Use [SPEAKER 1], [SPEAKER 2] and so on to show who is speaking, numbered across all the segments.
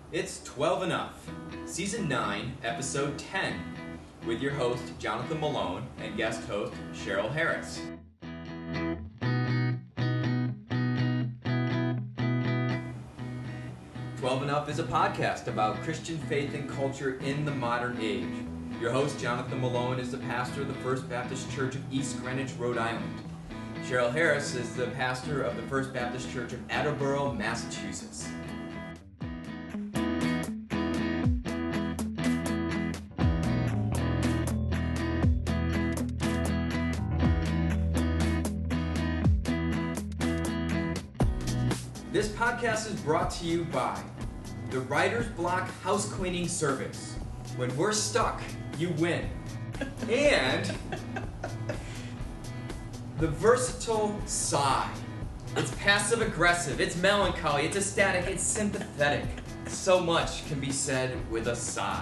[SPEAKER 1] It's 12 Enough, Season 9, Episode 10, with your host, Jonathan Malone, and guest host, Cheryl Harris. "12 Enough" is a podcast about Christian faith and culture in the modern age. Your host, Jonathan Malone, is the pastor of the First Baptist Church of East Greenwich, Rhode Island. Cheryl Harris is the pastor of the First Baptist Church of Attleboro, Massachusetts. This podcast is brought to you by the Writer's Block House Cleaning Service. When we're stuck, you win. And the Versatile Sigh. It's passive aggressive, it's melancholy, it's ecstatic, it's sympathetic. So much can be said with a sigh.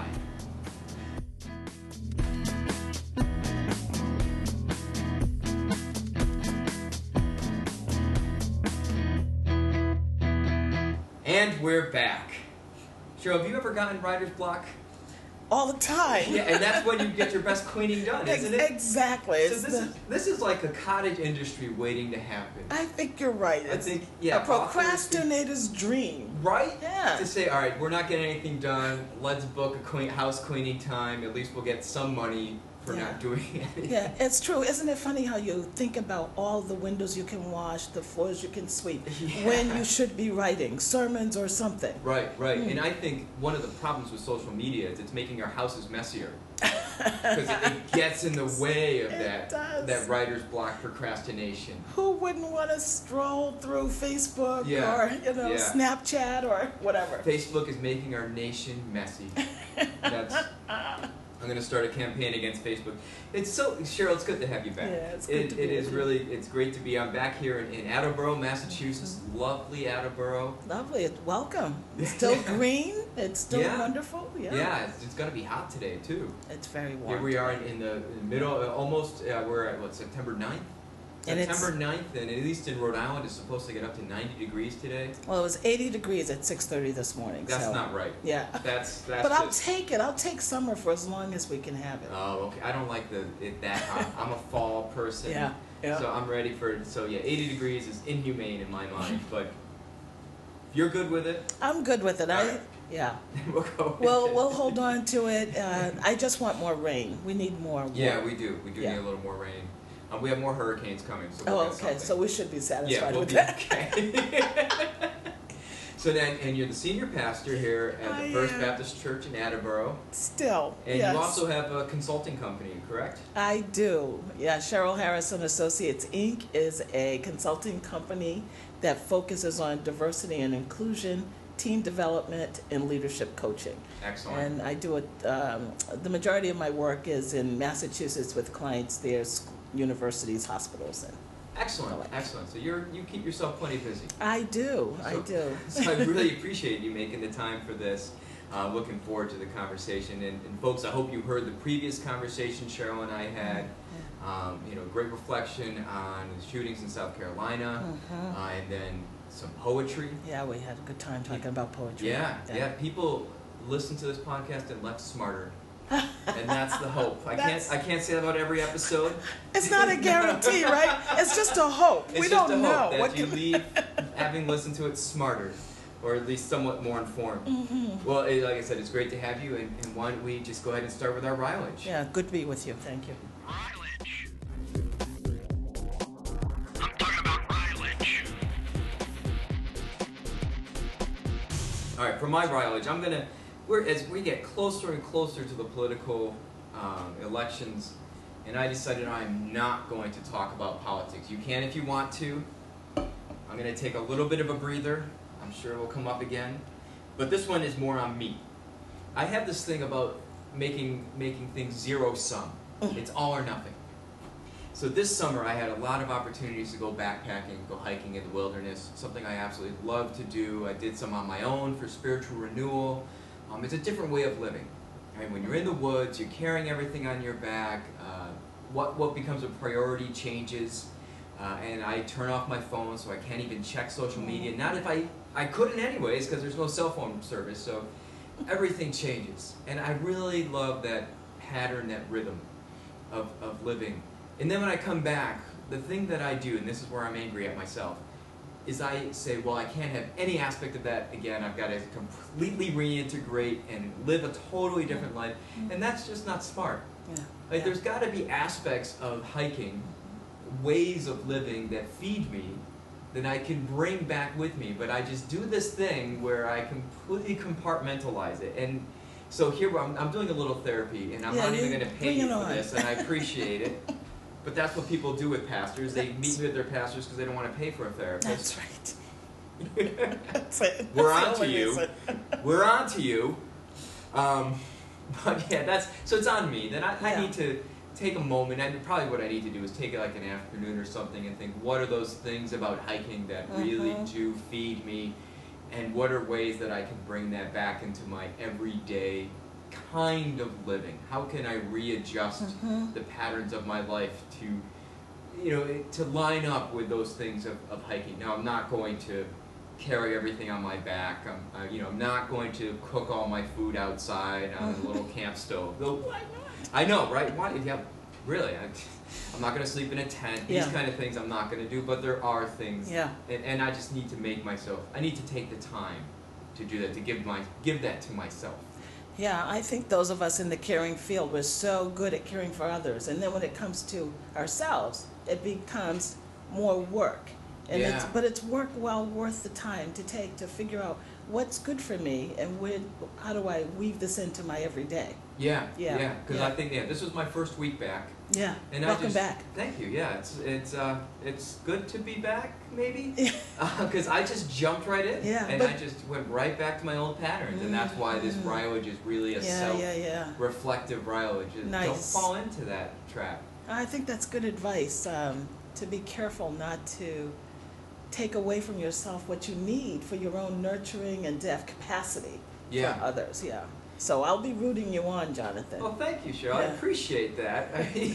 [SPEAKER 1] And we're back. Cheryl, have you ever gotten writer's block?
[SPEAKER 2] All the time.
[SPEAKER 1] Yeah, and that's when you get your best cleaning done, isn't it?
[SPEAKER 2] Exactly.
[SPEAKER 1] So this is like a cottage industry waiting to happen.
[SPEAKER 2] I think you're right.
[SPEAKER 1] I think, yeah.
[SPEAKER 2] A procrastinator's dream.
[SPEAKER 1] Right?
[SPEAKER 2] Yeah.
[SPEAKER 1] To say, all right, we're not getting anything done. Let's book a house cleaning time. At least we'll get some money for not doing anything.
[SPEAKER 2] Yeah, it's true. Isn't it funny how you think about all the windows you can wash, the floors you can sweep, when you should be writing sermons or something?
[SPEAKER 1] Right. And I think one of the problems with social media is it's making our houses messier. Because it gets in the way of that writer's block procrastination.
[SPEAKER 2] Who wouldn't want to stroll through Facebook or Snapchat or whatever?
[SPEAKER 1] Facebook is making our nation messy. I'm going to start a campaign against Facebook. Cheryl, it's good to have you back.
[SPEAKER 2] Yeah, it's good to be with you.
[SPEAKER 1] It's great to be. I'm back here in Attleboro, Massachusetts. Mm-hmm. Lovely Attleboro.
[SPEAKER 2] Lovely. Welcome. It's still green. It's still wonderful.
[SPEAKER 1] Yeah, it's going to be hot today, too.
[SPEAKER 2] It's very warm.
[SPEAKER 1] Here we are in the middle, almost, we're at, September 9th? September 9th, and at least in Rhode Island, it's supposed to get up to 90 degrees today.
[SPEAKER 2] Well, it was 80 degrees at 6:30 this morning.
[SPEAKER 1] That's not right.
[SPEAKER 2] Yeah.
[SPEAKER 1] That's
[SPEAKER 2] but I'll take it. I'll take summer for as long as we can have it.
[SPEAKER 1] Oh, okay. I don't like it that hot. I'm a fall person.
[SPEAKER 2] Yeah.
[SPEAKER 1] So I'm ready for it. So 80 degrees is inhumane in my mind, but if you're good with it.
[SPEAKER 2] I'm good with it.
[SPEAKER 1] We'll go.
[SPEAKER 2] We'll hold on to it. I just want more rain. We need more.
[SPEAKER 1] Yeah, we do. We do need a little more rain. We have more hurricanes coming. So
[SPEAKER 2] okay. Something. So we should be satisfied
[SPEAKER 1] we'll
[SPEAKER 2] with
[SPEAKER 1] be
[SPEAKER 2] that.
[SPEAKER 1] Okay. So then, and you're the senior pastor here at the First Baptist Church in Attleboro.
[SPEAKER 2] Still,
[SPEAKER 1] and you also have a consulting company, correct?
[SPEAKER 2] I do. Yeah, Cheryl Harris and Associates Inc. is a consulting company that focuses on diversity and inclusion, team development, and leadership coaching.
[SPEAKER 1] Excellent.
[SPEAKER 2] And I do it. The majority of my work is in Massachusetts with clients there, universities, hospitals, and.
[SPEAKER 1] Excellent. So you keep yourself plenty busy.
[SPEAKER 2] I do.
[SPEAKER 1] So I really appreciate you making the time for this. Looking forward to the conversation. And folks, I hope you heard the previous conversation Cheryl and I had. Great reflection on the shootings in South Carolina, and then some poetry.
[SPEAKER 2] Yeah, we had a good time talking about poetry.
[SPEAKER 1] Yeah. People listen to this podcast and left smarter. And that's the hope. I can't say that about every episode.
[SPEAKER 2] It's not a guarantee, right? It's just a hope.
[SPEAKER 1] We don't know that you leave having listened to it smarter, or at least somewhat more informed. Mm-hmm. Well, like I said, it's great to have you. And why don't we just go ahead and start with our Rylage?
[SPEAKER 2] Yeah, good to be with you. Thank you.
[SPEAKER 3] Rylage. I'm talking about Rylage.
[SPEAKER 1] All right, for my Rylage, as we get closer and closer to the political elections, and I decided I'm not going to talk about politics. You can if you want to. I'm going to take a little bit of a breather. I'm sure it will come up again. But this one is more on me. I have this thing about making things zero-sum. It's all or nothing. So this summer I had a lot of opportunities to go backpacking, go hiking in the wilderness, something I absolutely love to do. I did some on my own for spiritual renewal. It's a different way of living. Right? When you're in the woods, you're carrying everything on your back. What becomes a priority changes. And I turn off my phone so I can't even check social media. Not if I couldn't anyways because there's no cell phone service, so everything changes. And I really love that pattern, that rhythm of living. And then when I come back, the thing that I do, and this is where I'm angry at myself, is I say, well, I can't have any aspect of that again. I've got to completely reintegrate and live a totally different life. And that's just not smart.
[SPEAKER 2] Yeah.
[SPEAKER 1] Like,
[SPEAKER 2] Yeah.
[SPEAKER 1] there's got to be aspects of hiking, ways of living that feed me, that I can bring back with me. But I just do this thing where I completely compartmentalize it. And so here I'm doing a little therapy, and I'm
[SPEAKER 2] Yeah,
[SPEAKER 1] not even
[SPEAKER 2] you
[SPEAKER 1] going to pay
[SPEAKER 2] bring
[SPEAKER 1] you
[SPEAKER 2] it
[SPEAKER 1] for
[SPEAKER 2] on.
[SPEAKER 1] this, and I appreciate it. But that's what people do with pastors. They meet with their pastors because they don't want to pay for a therapist.
[SPEAKER 2] That's right. That's it.
[SPEAKER 1] We're
[SPEAKER 2] That's the
[SPEAKER 1] on to
[SPEAKER 2] only
[SPEAKER 1] you.
[SPEAKER 2] reason.
[SPEAKER 1] We're on to you. But yeah, so it's on me. Then I
[SPEAKER 2] Yeah.
[SPEAKER 1] need to take a moment, and probably what I need to do is take like an afternoon or something and think, what are those things about hiking that really do feed me, and what are ways that I can bring that back into my everyday kind of living? How can I readjust the patterns of my life to line up with those things of hiking? Now, I'm not going to carry everything on my back. I'm not going to cook all my food outside on a little camp stove. Though,
[SPEAKER 2] Why not?
[SPEAKER 1] I know, right? Why? Yeah, really. I'm not going to sleep in a tent. These
[SPEAKER 2] Yeah.
[SPEAKER 1] kind of things I'm not going to do. But there are things,
[SPEAKER 2] Yeah.
[SPEAKER 1] and I just need to make myself. I need to take the time to do that, to give that to myself.
[SPEAKER 2] Yeah, I think those of us in the caring field, we're so good at caring for others, and then when it comes to ourselves, it becomes more work. And
[SPEAKER 1] Yeah.
[SPEAKER 2] but it's work well worth the time to take to figure out what's good for me and how do I weave this into my everyday.
[SPEAKER 1] Yeah,
[SPEAKER 2] Yeah,
[SPEAKER 1] because
[SPEAKER 2] yeah.
[SPEAKER 1] I think this was my first week back,
[SPEAKER 2] Yeah,
[SPEAKER 1] and
[SPEAKER 2] welcome back.
[SPEAKER 1] Thank you. Yeah, it's good to be back, maybe, because I just jumped right in,
[SPEAKER 2] Yeah,
[SPEAKER 1] and
[SPEAKER 2] but-
[SPEAKER 1] I just went right back to my old patterns, and that's why this Rylage is really a
[SPEAKER 2] Yeah.
[SPEAKER 1] self-reflective Rylage. Don't
[SPEAKER 2] Nice.
[SPEAKER 1] fall into that trap.
[SPEAKER 2] I think that's good advice, to be careful not to take away from yourself what you need for your own nurturing and to have capacity
[SPEAKER 1] Yeah.
[SPEAKER 2] for others. Yeah. So I'll be rooting you on, Jonathan.
[SPEAKER 1] Well, thank you, Cheryl. I
[SPEAKER 2] Yeah.
[SPEAKER 1] appreciate that.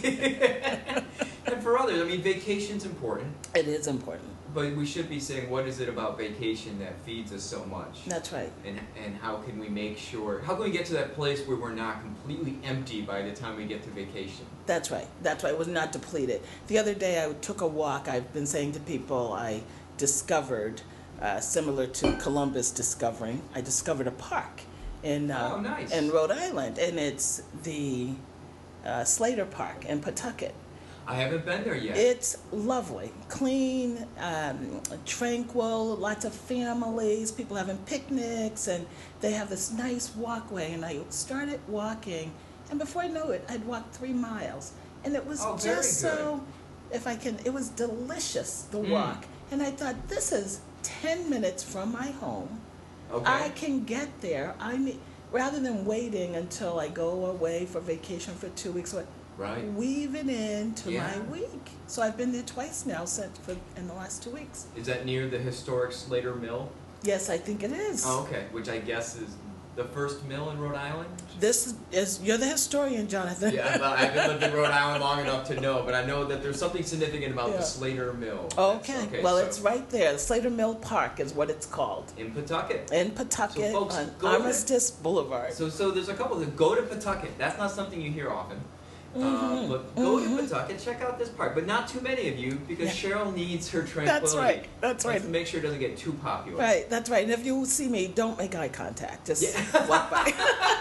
[SPEAKER 1] And for others, I mean, vacation's important,
[SPEAKER 2] It is important.
[SPEAKER 1] but we should be saying, what is it about vacation that feeds us so much?
[SPEAKER 2] That's right.
[SPEAKER 1] And how can we make sure, how can we get to that place where we're not completely empty by the time we get to vacation?
[SPEAKER 2] That's right. That's right. It was not depleted. The other day I took a walk. I've been saying to people I discovered, similar to Columbus discovering, I discovered a park in
[SPEAKER 1] Oh, nice.
[SPEAKER 2] in Rhode Island, and it's the Slater Park in Pawtucket.
[SPEAKER 1] I haven't been there yet.
[SPEAKER 2] It's lovely, clean, tranquil, lots of families, people having picnics, and they have this nice walkway. And I started walking, and before I know it, I'd walked 3 miles. And it was
[SPEAKER 1] Oh, very
[SPEAKER 2] just so, it was delicious, the walk. And I thought, this is 10 minutes from my home.
[SPEAKER 1] Okay.
[SPEAKER 2] I can get there. Rather than waiting until I go away for vacation for 2 weeks,
[SPEAKER 1] Right.
[SPEAKER 2] weave it into
[SPEAKER 1] Yeah.
[SPEAKER 2] my week. So I've been there twice now in the last 2 weeks.
[SPEAKER 1] Is that near the historic Slater Mill?
[SPEAKER 2] Yes, I think it is.
[SPEAKER 1] Oh, okay. Which I guess is the first mill in Rhode Island?
[SPEAKER 2] This is you're the historian, Jonathan.
[SPEAKER 1] Yeah, well, I haven't lived in Rhode Island long enough to know, but I know that there's something significant about
[SPEAKER 2] Yeah.
[SPEAKER 1] the Slater Mill.
[SPEAKER 2] Okay. Well,
[SPEAKER 1] so
[SPEAKER 2] it's right there. Slater Mill Park is what it's called.
[SPEAKER 1] in Pawtucket.
[SPEAKER 2] In Pawtucket
[SPEAKER 1] So, folks,
[SPEAKER 2] on
[SPEAKER 1] go there.
[SPEAKER 2] Armistice Boulevard.
[SPEAKER 1] So there's a couple that go to Pawtucket. That's not something you hear often. But go to Pawtucket, check out this park. But not too many of you, because
[SPEAKER 2] Yeah.
[SPEAKER 1] Cheryl needs her tranquility.
[SPEAKER 2] That's right. That's
[SPEAKER 1] Let's
[SPEAKER 2] right.
[SPEAKER 1] make sure it doesn't get too popular.
[SPEAKER 2] Right, that's right. And if you see me, don't make eye contact. Just
[SPEAKER 1] Yeah.
[SPEAKER 2] walk by.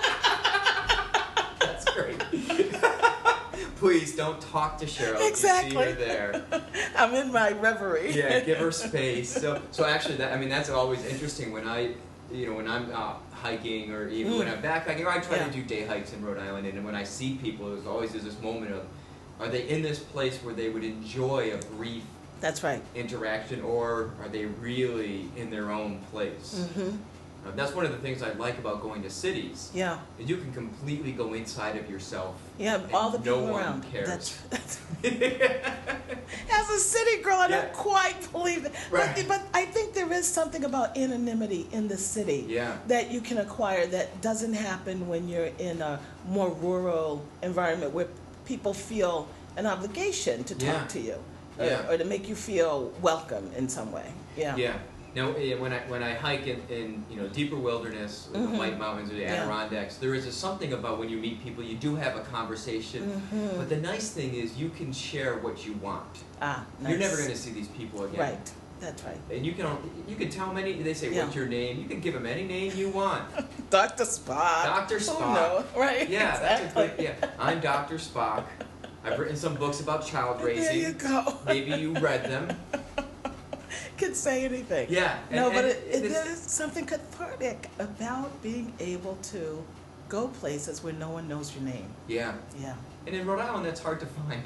[SPEAKER 1] That's great. Please don't talk to Cheryl if
[SPEAKER 2] Exactly.
[SPEAKER 1] you see her there.
[SPEAKER 2] I'm in my reverie.
[SPEAKER 1] Yeah, give her space. So actually, that's always interesting when when I'm hiking or even when I'm backpacking, or I try
[SPEAKER 2] Yeah.
[SPEAKER 1] to do day hikes in Rhode Island, and when I see people, there's always this moment of, are they in this place where they would enjoy a brief
[SPEAKER 2] That's right.
[SPEAKER 1] interaction, or are they really in their own place? That's one of the things I like about going to cities.
[SPEAKER 2] Yeah.
[SPEAKER 1] Is you can completely go inside of yourself.
[SPEAKER 2] Yeah,
[SPEAKER 1] and
[SPEAKER 2] all the
[SPEAKER 1] no
[SPEAKER 2] people
[SPEAKER 1] one
[SPEAKER 2] around.
[SPEAKER 1] cares.
[SPEAKER 2] That's as a city girl, I
[SPEAKER 1] Yeah.
[SPEAKER 2] don't quite believe it.
[SPEAKER 1] Right.
[SPEAKER 2] But I think there is something about anonymity in the city
[SPEAKER 1] Yeah.
[SPEAKER 2] that you can acquire that doesn't happen when you're in a more rural environment where people feel an obligation to talk
[SPEAKER 1] Yeah.
[SPEAKER 2] to you
[SPEAKER 1] Yeah.
[SPEAKER 2] or to make you feel welcome in some way. Yeah.
[SPEAKER 1] Yeah. Now, when I hike in deeper wilderness, the White Mountains or the Adirondacks, there is something about when you meet people, you do have a conversation. But the nice thing is you can share what you want.
[SPEAKER 2] Ah, nice.
[SPEAKER 1] You're never going to see these people again.
[SPEAKER 2] Right. That's right.
[SPEAKER 1] And you can tell many. They say,
[SPEAKER 2] Yeah.
[SPEAKER 1] "What's your name?" You can give them any name you want.
[SPEAKER 2] Dr. Spock.
[SPEAKER 1] Dr.
[SPEAKER 2] Oh,
[SPEAKER 1] Spock.
[SPEAKER 2] no. Right.
[SPEAKER 1] Yeah,
[SPEAKER 2] exactly.
[SPEAKER 1] that's a good. Yeah, I'm Dr. Spock. I've written some books about child raising.
[SPEAKER 2] There you go.
[SPEAKER 1] Maybe you read them.
[SPEAKER 2] Could say anything.
[SPEAKER 1] Yeah.
[SPEAKER 2] But
[SPEAKER 1] it's-
[SPEAKER 2] there is something cathartic about being able to go places where no one knows your name.
[SPEAKER 1] Yeah.
[SPEAKER 2] Yeah.
[SPEAKER 1] And in Rhode Island, that's hard to find.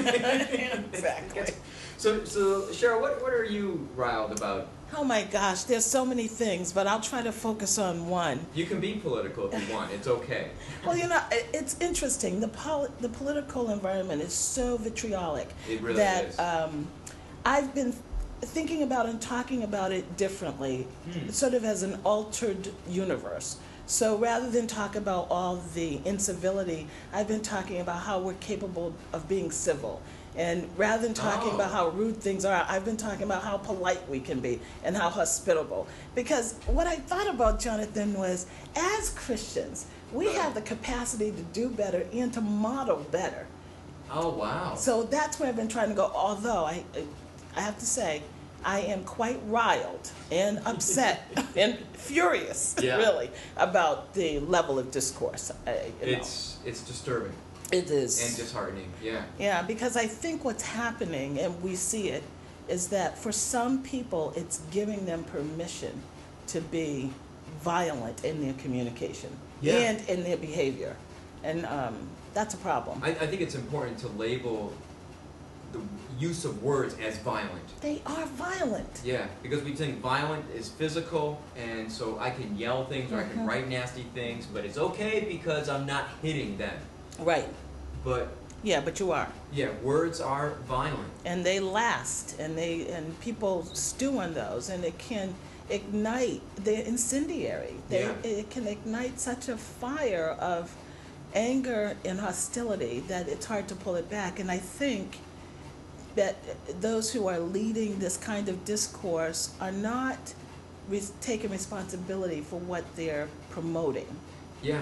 [SPEAKER 2] Exactly.
[SPEAKER 1] So Cheryl, what are you riled about?
[SPEAKER 2] Oh my gosh, there's so many things, but I'll try to focus on one.
[SPEAKER 1] You can be political if you want. It's okay.
[SPEAKER 2] Well, it's interesting. The political environment is so vitriolic
[SPEAKER 1] It really
[SPEAKER 2] that
[SPEAKER 1] is.
[SPEAKER 2] I've been thinking about and talking about it differently, sort of as an altered universe. So rather than talk about all the incivility, I've been talking about how we're capable of being civil. And rather than talking about how rude things are, I've been talking about how polite we can be and how hospitable. Because what I thought about, Jonathan, was as Christians, we have the capacity to do better and to model better.
[SPEAKER 1] Oh, wow.
[SPEAKER 2] So that's where I've been trying to go, although I have to say, I am quite riled and upset and furious,
[SPEAKER 1] Yeah.
[SPEAKER 2] really, about the level of discourse.
[SPEAKER 1] It's disturbing
[SPEAKER 2] It is.
[SPEAKER 1] and disheartening. Yeah.
[SPEAKER 2] Yeah, because I think what's happening, and we see it, is that for some people, it's giving them permission to be violent in their communication and in their behavior. And that's a problem.
[SPEAKER 1] I think it's important to label the use of words as violent.
[SPEAKER 2] They are violent.
[SPEAKER 1] Yeah, because we think violent is physical, and so I can yell things or I can write nasty things, but it's okay because I'm not hitting them.
[SPEAKER 2] Right.
[SPEAKER 1] But
[SPEAKER 2] Yeah, but you are.
[SPEAKER 1] yeah, words are violent.
[SPEAKER 2] And they last, and people stew on those, and it can ignite. They're incendiary. It can ignite such a fire of anger and hostility that it's hard to pull it back. And I think that those who are leading this kind of discourse are not taking responsibility for what they're promoting.
[SPEAKER 1] Yeah.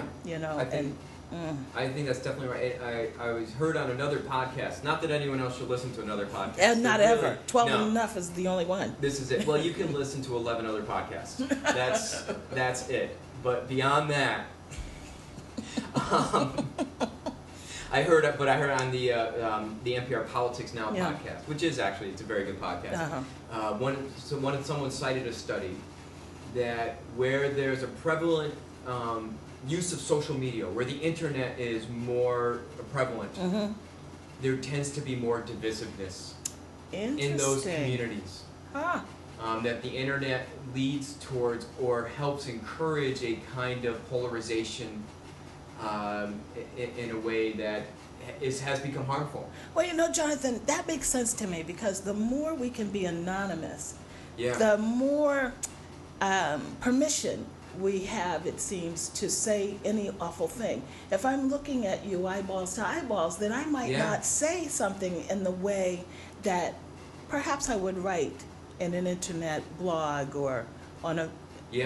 [SPEAKER 2] I
[SPEAKER 1] think that's definitely right. I was heard on another podcast. Not that anyone else should listen to another podcast.
[SPEAKER 2] and not
[SPEAKER 1] They're
[SPEAKER 2] ever. 12
[SPEAKER 1] no.
[SPEAKER 2] enough is the only one.
[SPEAKER 1] This is it. Well, you can listen to 11 other podcasts. That's it. But beyond that, I heard on the NPR Politics Now podcast, which is actually it's a very good podcast. Someone cited a study that where there's a prevalent use of social media, where the internet is more prevalent, there tends to be more divisiveness in those communities.
[SPEAKER 2] Huh.
[SPEAKER 1] That the internet leads towards or helps encourage a kind of polarization in a way that has become harmful.
[SPEAKER 2] Well, Jonathan, that makes sense to me because the more we can be anonymous,
[SPEAKER 1] Yeah.
[SPEAKER 2] the more permission we have, it seems, to say any awful thing. If I'm looking at you eyeballs to eyeballs, then I might not say something in the way that perhaps I would write in an internet blog or on a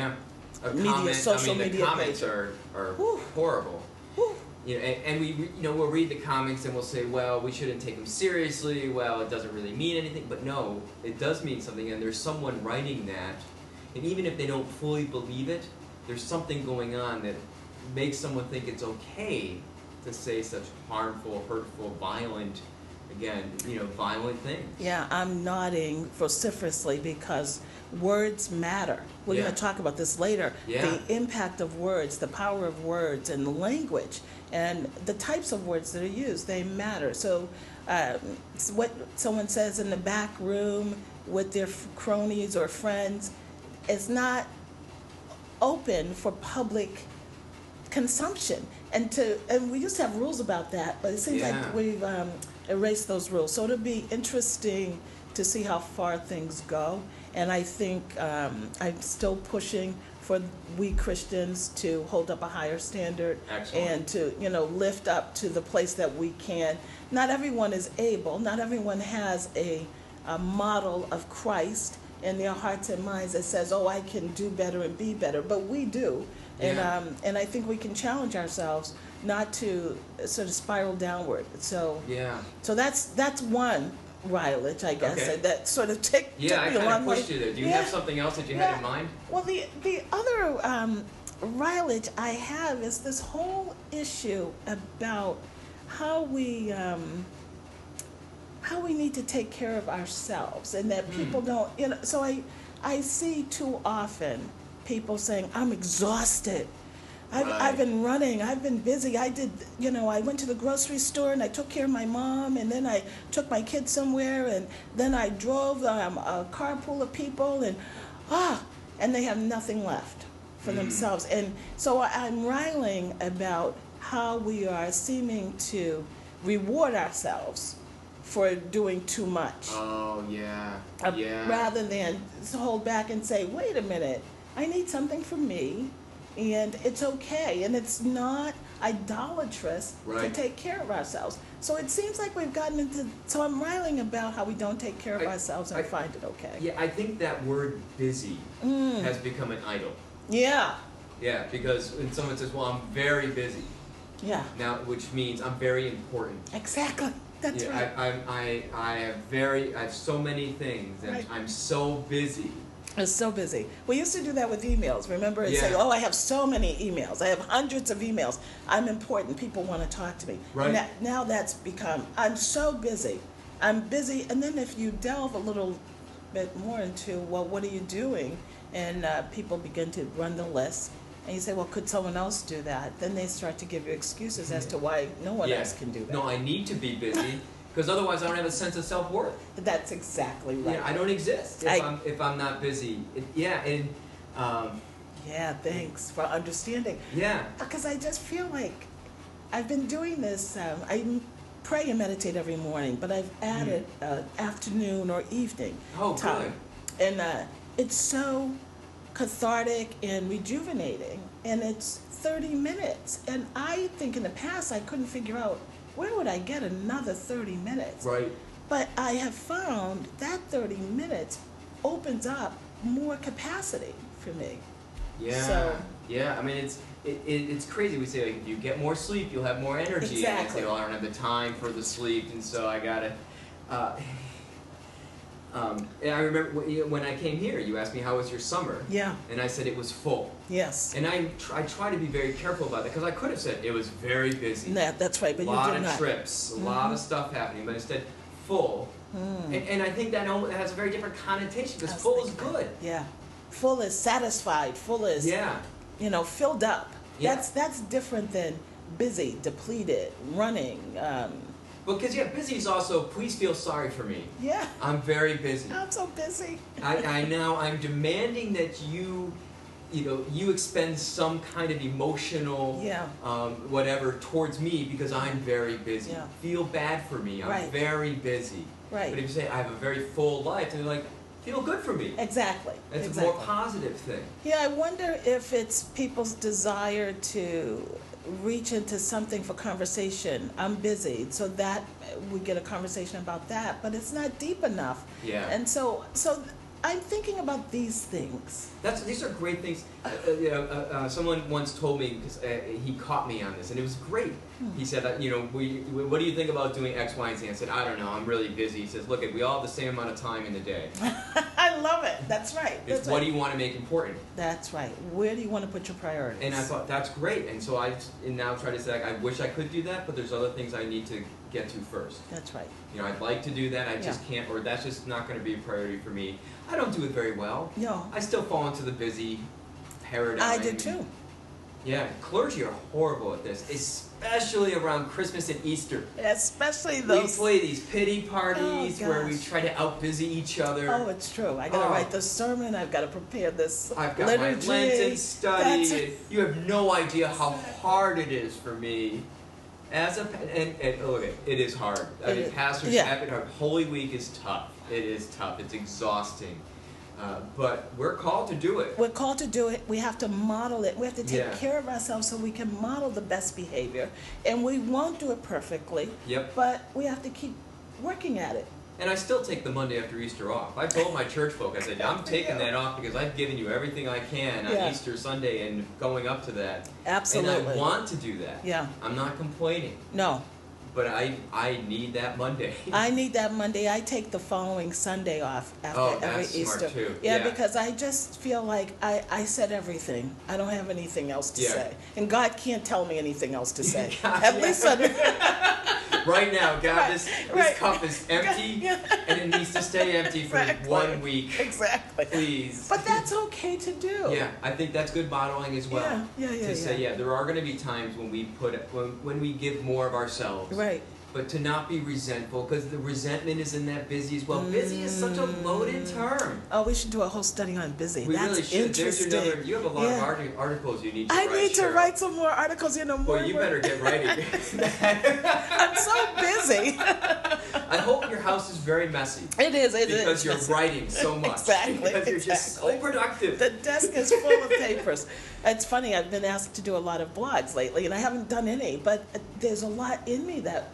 [SPEAKER 1] Social
[SPEAKER 2] media
[SPEAKER 1] the comments
[SPEAKER 2] page.
[SPEAKER 1] are
[SPEAKER 2] Whew.
[SPEAKER 1] horrible.
[SPEAKER 2] Whew.
[SPEAKER 1] And we we'll read the comments and we'll say, well, we shouldn't take them seriously. Well, it doesn't really mean anything. But no, it does mean something. And there's someone writing that, and even if they don't fully believe it, there's something going on that makes someone think it's okay to say such harmful, hurtful, violent things.
[SPEAKER 2] Yeah, I'm nodding vociferously because words matter. We're going to talk about this later.
[SPEAKER 1] Yeah.
[SPEAKER 2] The impact of words, the power of words, and the language, and the types of words that are used, they matter. So what someone says in the back room with their cronies or friends is not open for public consumption. And we used to have rules about that, but it seems like we've erased those rules. So it'll be interesting to see how far things go. And I think I'm still pushing for we Christians to hold up a higher standard.
[SPEAKER 1] Excellent.
[SPEAKER 2] And to lift up to the place that we can. Not everyone is able. Not everyone has a model of Christ. in their hearts and minds that says, "Oh, I can do better and be better," but we do,
[SPEAKER 1] Yeah.
[SPEAKER 2] and I think we can challenge ourselves not to sort of spiral downward.
[SPEAKER 1] Yeah.
[SPEAKER 2] So that's one Rylage, I guess,
[SPEAKER 1] Okay.
[SPEAKER 2] that sort of took
[SPEAKER 1] Yeah, I
[SPEAKER 2] me a
[SPEAKER 1] kind
[SPEAKER 2] long
[SPEAKER 1] of
[SPEAKER 2] way.
[SPEAKER 1] pushed you there. Do you
[SPEAKER 2] Yeah.
[SPEAKER 1] have something else that you
[SPEAKER 2] Yeah.
[SPEAKER 1] had in mind?
[SPEAKER 2] Well, the other Rylage I have is this whole issue about how we need to take care of ourselves, and that people don't. So I see too often people saying, "I'm exhausted. I've
[SPEAKER 1] Right.
[SPEAKER 2] been running. I've been busy. I did, I went to the grocery store and I took care of my mom, and then I took my kids somewhere, and then I drove a carpool of people, and they have nothing left for themselves." And so I'm riling about how we are seeming to reward ourselves for doing too much,
[SPEAKER 1] Oh, yeah. Yeah.
[SPEAKER 2] rather than hold back and say, "Wait a minute, I need something for me, and it's okay, and it's not idolatrous to
[SPEAKER 1] Right.
[SPEAKER 2] take care of ourselves." So it seems like we've gotten into. So I'm riling about how we don't take care of
[SPEAKER 1] I-
[SPEAKER 2] ourselves and
[SPEAKER 1] I-
[SPEAKER 2] find it okay.
[SPEAKER 1] Yeah, I think that word busy has become an idol.
[SPEAKER 2] Yeah,
[SPEAKER 1] Yeah, because when someone says, "Well, I'm very busy,"
[SPEAKER 2] yeah,
[SPEAKER 1] now, which means I'm very important.
[SPEAKER 2] exactly. That's
[SPEAKER 1] Yeah,
[SPEAKER 2] right.
[SPEAKER 1] I have so many things, and
[SPEAKER 2] Right.
[SPEAKER 1] I'm so busy.
[SPEAKER 2] It's so busy. We used to do that with emails. Remember, and say,
[SPEAKER 1] Yeah.
[SPEAKER 2] "Oh, I have so many emails. I have hundreds of emails. I'm important. People want to talk to me."
[SPEAKER 1] Right.
[SPEAKER 2] And now that's become, "I'm so busy. I'm busy." And then if you delve a little bit more into, well, what are you doing? And people begin to run the list. And you say, "Well, could someone else do that?" Then they start to give you excuses as to why no one
[SPEAKER 1] Yeah.
[SPEAKER 2] else can do that.
[SPEAKER 1] No, I need to be busy because otherwise I don't have a sense of self-worth.
[SPEAKER 2] That's exactly right.
[SPEAKER 1] Yeah, I don't exist if I'm not busy.
[SPEAKER 2] Yeah, thanks for understanding.
[SPEAKER 1] Yeah.
[SPEAKER 2] Because I just feel like I've been doing this. I pray and meditate every morning, but I've added afternoon or evening
[SPEAKER 1] Oh,
[SPEAKER 2] time. And it's so cathartic and rejuvenating. And it's 30 minutes. And I think in the past I couldn't figure out where would I get another 30 minutes.
[SPEAKER 1] Right.
[SPEAKER 2] But I have found that 30 minutes opens up more capacity for me.
[SPEAKER 1] Yeah.
[SPEAKER 2] So-
[SPEAKER 1] Yeah. I mean, it's crazy. We say like, if you get more sleep, you'll have more energy.
[SPEAKER 2] Exactly.
[SPEAKER 1] And I say, well, I don't have the time for the sleep, and so I gotta. And I remember when I came here, you asked me how was your summer,
[SPEAKER 2] Yeah,
[SPEAKER 1] and I said it was full.
[SPEAKER 2] yes.
[SPEAKER 1] And I try to be very careful about that because I could have said it was very busy.
[SPEAKER 2] That's right, but
[SPEAKER 1] A lot
[SPEAKER 2] you do
[SPEAKER 1] of
[SPEAKER 2] not.
[SPEAKER 1] trips, a lot of stuff happening, but instead full. And I think that has a very different connotation because
[SPEAKER 2] I was
[SPEAKER 1] full is
[SPEAKER 2] thinking
[SPEAKER 1] good.
[SPEAKER 2] that. Yeah. Full is satisfied, full is,
[SPEAKER 1] Yeah.
[SPEAKER 2] filled up.
[SPEAKER 1] Yeah.
[SPEAKER 2] That's different than busy, depleted, running.
[SPEAKER 1] Because busy is also, please feel sorry for me.
[SPEAKER 2] Yeah,
[SPEAKER 1] I'm very busy.
[SPEAKER 2] I'm so busy.
[SPEAKER 1] I'm demanding that you expend some kind of emotional,
[SPEAKER 2] Yeah.
[SPEAKER 1] whatever towards me because I'm very busy.
[SPEAKER 2] Yeah.
[SPEAKER 1] Feel bad for me. I'm
[SPEAKER 2] Right.
[SPEAKER 1] very busy.
[SPEAKER 2] Right.
[SPEAKER 1] But if you say I have a very full life, then you're like, feel good for me.
[SPEAKER 2] Exactly.
[SPEAKER 1] That's
[SPEAKER 2] exactly.
[SPEAKER 1] a more positive thing.
[SPEAKER 2] Yeah, I wonder if it's people's desire to reach into something for conversation. I'm busy, so that we get a conversation about that, but it's not deep enough.
[SPEAKER 1] Yeah.
[SPEAKER 2] And so I'm thinking about these things.
[SPEAKER 1] These are great things. Someone once told me because he caught me on this, and it was great. He said, what do you think about doing X, Y, and Z? I said, I don't know. I'm really busy. He says, look, we all have the same amount of time in the day.
[SPEAKER 2] I love it. That's right.
[SPEAKER 1] It's
[SPEAKER 2] That's
[SPEAKER 1] what
[SPEAKER 2] right.
[SPEAKER 1] do you want to make important?
[SPEAKER 2] That's right. Where do you want to put your priorities?
[SPEAKER 1] And I thought that's great. And so I now try to say, I wish I could do that, but there's other things I need to get to first.
[SPEAKER 2] That's right.
[SPEAKER 1] I'd like to do that. I just can't, or that's just not going to be a priority for me. I don't do it very well.
[SPEAKER 2] No.
[SPEAKER 1] I still fall into the busy paradigm.
[SPEAKER 2] I did too.
[SPEAKER 1] Yeah, clergy are horrible at this, especially around Christmas and Easter.
[SPEAKER 2] Especially those.
[SPEAKER 1] We play these pity parties where we
[SPEAKER 2] gosh.
[SPEAKER 1] try to out-busy each other.
[SPEAKER 2] Oh, it's true. I got to write the sermon. I've got to prepare this
[SPEAKER 1] I've got
[SPEAKER 2] liturgy.
[SPEAKER 1] my Lenten study.
[SPEAKER 2] That's-
[SPEAKER 1] And you have no idea how hard it is for me. It is hard. I mean, pastors, Holy Week is tough. It is tough. It's exhausting. But we're called to do it.
[SPEAKER 2] We're called to do it. We have to model it. We have to take
[SPEAKER 1] Yeah.
[SPEAKER 2] care of ourselves so we can model the best behavior. And we won't do it perfectly.
[SPEAKER 1] Yep.
[SPEAKER 2] But we have to keep working at it.
[SPEAKER 1] And I still take the Monday after Easter off. I told my church folk, I said, I'm taking that off because I've given you everything I can on
[SPEAKER 2] Yeah.
[SPEAKER 1] Easter Sunday and going up to that.
[SPEAKER 2] Absolutely.
[SPEAKER 1] And I want to do that.
[SPEAKER 2] Yeah.
[SPEAKER 1] I'm not complaining.
[SPEAKER 2] No.
[SPEAKER 1] But I need that Monday.
[SPEAKER 2] I need that Monday. I take the following Sunday off after every
[SPEAKER 1] that's
[SPEAKER 2] Easter.
[SPEAKER 1] smart too.
[SPEAKER 2] Yeah, because I just feel like I said everything. I don't have anything else to
[SPEAKER 1] Yeah.
[SPEAKER 2] say. And God can't tell me anything else to say.
[SPEAKER 1] God,
[SPEAKER 2] At
[SPEAKER 1] yeah.
[SPEAKER 2] least under
[SPEAKER 1] Right now, God,
[SPEAKER 2] Right,
[SPEAKER 1] this
[SPEAKER 2] right.
[SPEAKER 1] cup is empty,
[SPEAKER 2] Yeah.
[SPEAKER 1] and it needs to stay empty for
[SPEAKER 2] Exactly.
[SPEAKER 1] 1 week.
[SPEAKER 2] Exactly.
[SPEAKER 1] Please.
[SPEAKER 2] But that's okay to do.
[SPEAKER 1] Yeah, I think that's good modeling as well.
[SPEAKER 2] Yeah,
[SPEAKER 1] To say, there are going to be times when we when we give more of ourselves.
[SPEAKER 2] Right.
[SPEAKER 1] But to not be resentful, because the resentment is in that busy as well. Busy is such a loaded term.
[SPEAKER 2] Oh, we should do a whole study on busy.
[SPEAKER 1] We
[SPEAKER 2] That's
[SPEAKER 1] really should.
[SPEAKER 2] interesting.
[SPEAKER 1] There's your number. You have a lot
[SPEAKER 2] Yeah.
[SPEAKER 1] of articles you need to
[SPEAKER 2] I
[SPEAKER 1] write.
[SPEAKER 2] need to
[SPEAKER 1] Cheryl.
[SPEAKER 2] write some more articles. More.
[SPEAKER 1] Well, you better get writing.
[SPEAKER 2] I'm so busy.
[SPEAKER 1] I hope your house is very messy.
[SPEAKER 2] It is.
[SPEAKER 1] Because you're writing so much.
[SPEAKER 2] Exactly.
[SPEAKER 1] Because you're just so productive.
[SPEAKER 2] The desk is full of papers. It's funny. I've been asked to do a lot of blogs lately, and I haven't done any. But there's a lot in me that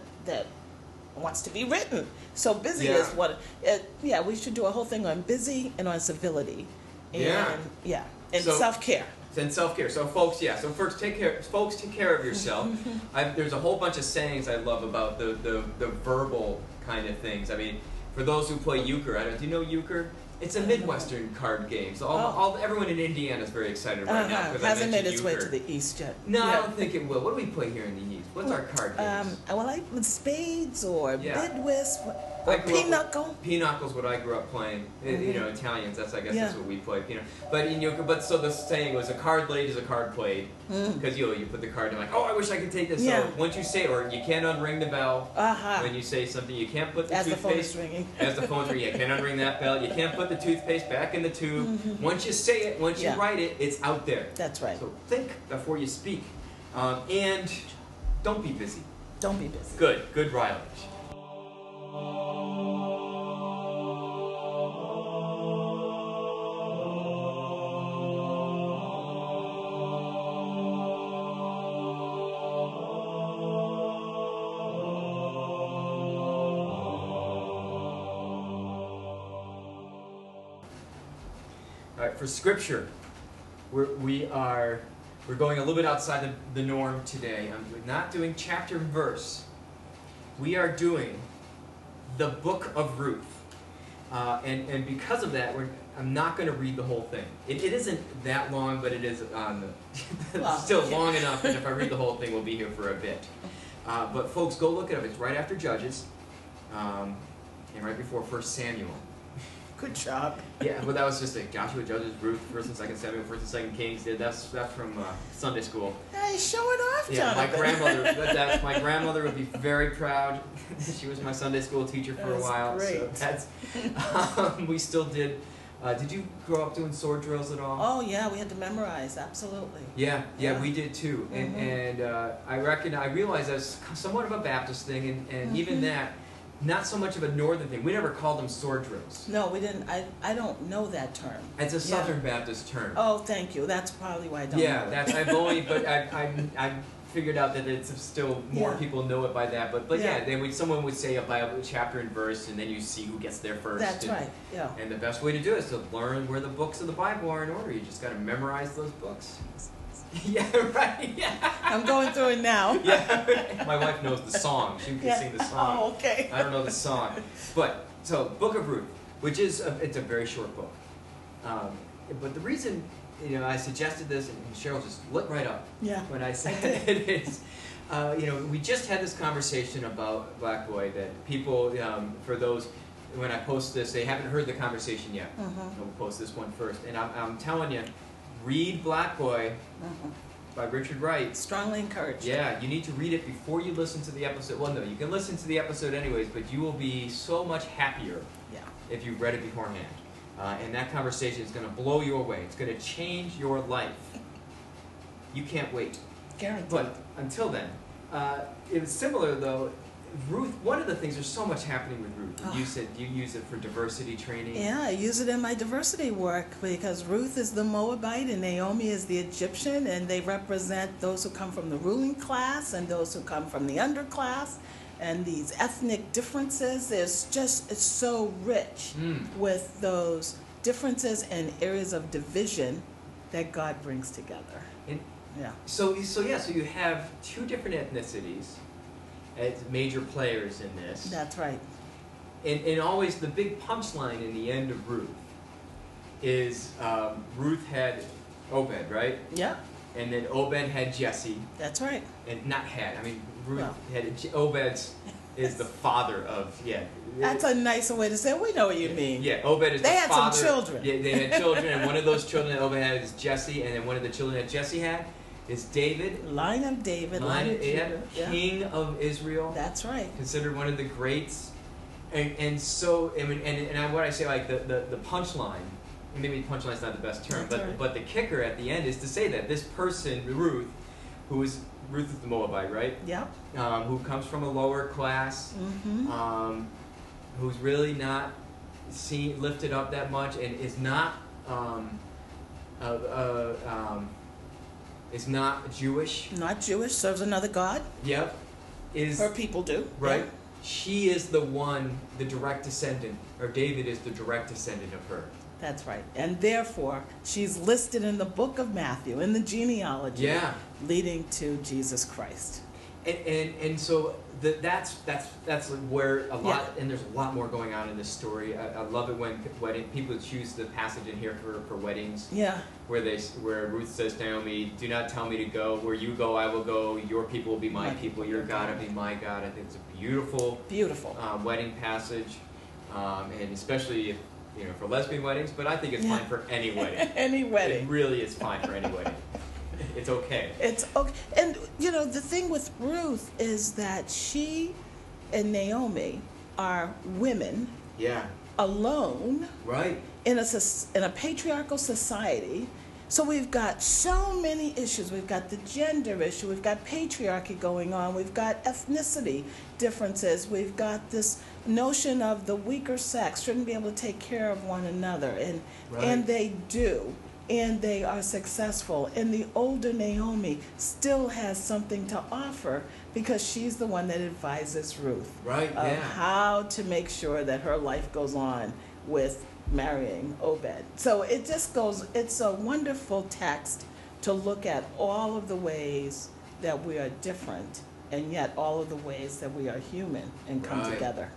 [SPEAKER 2] wants to be written. So busy
[SPEAKER 1] Yeah.
[SPEAKER 2] is what. We should do a whole thing on busy and on civility. And, and
[SPEAKER 1] So-
[SPEAKER 2] self-care.
[SPEAKER 1] And self-care. So folks, first take care of yourself. There's a whole bunch of sayings I love about the verbal kind of things. I mean, for those who play euchre, do you know euchre? It's a Midwestern card game. So everyone in Indiana is very excited right now because I
[SPEAKER 2] Hasn't made
[SPEAKER 1] mentioned
[SPEAKER 2] its way
[SPEAKER 1] euchre.
[SPEAKER 2] to the east yet.
[SPEAKER 1] No, I
[SPEAKER 2] Yeah.
[SPEAKER 1] don't think it will. What do we play here in the East? What's our card games?
[SPEAKER 2] Spades or
[SPEAKER 1] Yeah.
[SPEAKER 2] bidwist
[SPEAKER 1] I
[SPEAKER 2] or
[SPEAKER 1] grew up with-
[SPEAKER 2] pinochle.
[SPEAKER 1] Pinocchle's what I grew up playing. You know, Italians. I guess
[SPEAKER 2] Yeah.
[SPEAKER 1] that's what we play. But in euchre. But so the saying was, a card laid is a card played, because you put the card and like, oh, I wish I could take this.
[SPEAKER 2] Yeah.
[SPEAKER 1] So once you say it, or you can't unring the bell.
[SPEAKER 2] Uh-huh.
[SPEAKER 1] When you say something, you can't put the
[SPEAKER 2] As the phone
[SPEAKER 1] toothpaste.
[SPEAKER 2] is ringing.
[SPEAKER 1] As the phone's ringing, you can't unring that bell. You can't put the toothpaste back in the tube. Once you say it, once you
[SPEAKER 2] Yeah.
[SPEAKER 1] write it, it's out there.
[SPEAKER 2] That's right.
[SPEAKER 1] So think before you speak, and don't be busy.
[SPEAKER 2] Don't be busy.
[SPEAKER 1] Good Rylage. All right, for scripture, we're going a little bit outside the norm today. I'm not doing chapter and verse. We are doing the book of Ruth. And because of that, I'm not going to read the whole thing. It isn't that long, but it is still long enough that if I read the whole thing, we'll be here for a bit. But folks, go look it up. It's right after Judges, and right before 1 Samuel.
[SPEAKER 2] Good job.
[SPEAKER 1] Yeah, well, that was just like Joshua, Judges, Ruth, 1st and 2nd Samuel, 1st and 2nd Kings. That's from Sunday school.
[SPEAKER 2] Hey, show it off,
[SPEAKER 1] Yeah, my
[SPEAKER 2] Jonathan.
[SPEAKER 1] grandmother would be very proud. She was my Sunday school teacher for a
[SPEAKER 2] That's
[SPEAKER 1] while.
[SPEAKER 2] great.
[SPEAKER 1] So that's we still did. Did you grow up doing sword drills at all?
[SPEAKER 2] Oh, yeah, we had to memorize, absolutely.
[SPEAKER 1] Yeah,
[SPEAKER 2] Yeah.
[SPEAKER 1] we did too. And I realized that's somewhat of a Baptist thing, and even that, not so much of a northern thing. We never called them sword drills.
[SPEAKER 2] No, we didn't. I don't know that term.
[SPEAKER 1] It's a Southern Baptist term.
[SPEAKER 2] Oh, thank you. That's probably why I don't
[SPEAKER 1] Yeah,
[SPEAKER 2] know
[SPEAKER 1] that's I figured out that it's still more
[SPEAKER 2] Yeah.
[SPEAKER 1] people know it by that. But
[SPEAKER 2] Yeah.
[SPEAKER 1] then someone would say a Bible chapter and verse, and then you see who gets there first.
[SPEAKER 2] That's
[SPEAKER 1] and,
[SPEAKER 2] right, yeah.
[SPEAKER 1] And the best way to do it is to learn where the books of the Bible are in order. You just got to memorize those books. Yeah, right. Yeah.
[SPEAKER 2] I'm going through it now.
[SPEAKER 1] Yeah. My wife knows the song. She can
[SPEAKER 2] Yeah.
[SPEAKER 1] sing the song.
[SPEAKER 2] Oh, okay.
[SPEAKER 1] I don't know the song. But, so, Book of Ruth, which is, it's a very short book. But the reason, I suggested this, and Cheryl just lit right up
[SPEAKER 2] Yeah.
[SPEAKER 1] when I said it is, we just had this conversation about Black Boy that people, for those, when I post this, they haven't heard the conversation yet. We'll post this one first. And I'm telling you, read Black Boy by Richard Wright.
[SPEAKER 2] Strongly encouraged.
[SPEAKER 1] Yeah, you need to read it before you listen to the episode. Well, no, you can listen to the episode anyways, but you will be so much happier
[SPEAKER 2] Yeah.
[SPEAKER 1] if you've read it beforehand. And that conversation is going to blow you away. It's going to change your life. You can't wait.
[SPEAKER 2] Guaranteed.
[SPEAKER 1] But until then, it was similar though. Ruth, one of the things, there's so much happening with Ruth.
[SPEAKER 2] Oh.
[SPEAKER 1] You said you use it for diversity training.
[SPEAKER 2] Yeah, I use it in my diversity work because Ruth is the Moabite and Naomi is the Egyptian, and they represent those who come from the ruling class and those who come from the underclass. and these ethnic differences. It's so rich with those differences and areas of division that God brings together.
[SPEAKER 1] And
[SPEAKER 2] Yeah.
[SPEAKER 1] so you have two different ethnicities as major players in this.
[SPEAKER 2] That's right.
[SPEAKER 1] And always the big punchline in the end of Ruth is Ruth had Obed, right?
[SPEAKER 2] Yeah,
[SPEAKER 1] And then Obed had Jesse,
[SPEAKER 2] that's right.
[SPEAKER 1] and not had. I mean, Ruth
[SPEAKER 2] Well.
[SPEAKER 1] had Obed's is the father of
[SPEAKER 2] That's a nicer way to say it. We know what you mean.
[SPEAKER 1] Yeah, Obed is
[SPEAKER 2] They
[SPEAKER 1] the
[SPEAKER 2] had some
[SPEAKER 1] father.
[SPEAKER 2] children.
[SPEAKER 1] Yeah, they had children, and one of those children that Obed had is Jesse, and then one of the children that Jesse had is David,
[SPEAKER 2] Line of David, line of Judah. Yeah.
[SPEAKER 1] king of Israel,
[SPEAKER 2] That's right.
[SPEAKER 1] considered one of the greats. And so, I mean, what I say, like the punchline, maybe punchline's not the best term,
[SPEAKER 2] That's right.
[SPEAKER 1] but the kicker at the end is to say that this person, Ruth, Ruth is the Moabite, right?
[SPEAKER 2] Yep.
[SPEAKER 1] Who comes from a lower class, who's really not lifted up that much, and is not Jewish.
[SPEAKER 2] Not Jewish, serves another God.
[SPEAKER 1] Yep, is
[SPEAKER 2] Her people do.
[SPEAKER 1] right.
[SPEAKER 2] Yeah.
[SPEAKER 1] She is the one, the direct descendant, or David is the direct descendant of her.
[SPEAKER 2] That's right. And therefore, she's listed in the book of Matthew, in the genealogy,
[SPEAKER 1] Yeah.
[SPEAKER 2] leading to Jesus Christ.
[SPEAKER 1] And so that's where a lot,
[SPEAKER 2] Yeah.
[SPEAKER 1] and there's a lot more going on in this story. I love it when people choose the passage in here for weddings,
[SPEAKER 2] Yeah.
[SPEAKER 1] where Ruth says to Naomi, "Do not tell me to go. Where you go, I will go. Your people will be my people. Your God will be my God." I think it's a beautiful
[SPEAKER 2] Beautiful.
[SPEAKER 1] wedding passage, and especially if, for lesbian weddings. But I think it's
[SPEAKER 2] Yeah.
[SPEAKER 1] fine for any wedding.
[SPEAKER 2] Any
[SPEAKER 1] It
[SPEAKER 2] wedding.
[SPEAKER 1] really is fine for any wedding. It's okay.
[SPEAKER 2] It's okay. And, the thing with Ruth is that she and Naomi are women
[SPEAKER 1] Yeah.
[SPEAKER 2] alone
[SPEAKER 1] Right.
[SPEAKER 2] in a patriarchal society. So we've got so many issues. We've got the gender issue. We've got patriarchy going on. We've got ethnicity differences. We've got this notion of the weaker sex shouldn't be able to take care of one another. And
[SPEAKER 1] Right.
[SPEAKER 2] they do. And they are successful. And the older Naomi still has something to offer because she's the one that advises Ruth
[SPEAKER 1] Right.
[SPEAKER 2] of
[SPEAKER 1] Yeah.
[SPEAKER 2] how to make sure that her life goes on with marrying Obed. So it's a wonderful text to look at all of the ways that we are different and yet all of the ways that we are human and come
[SPEAKER 1] Right.
[SPEAKER 2] together.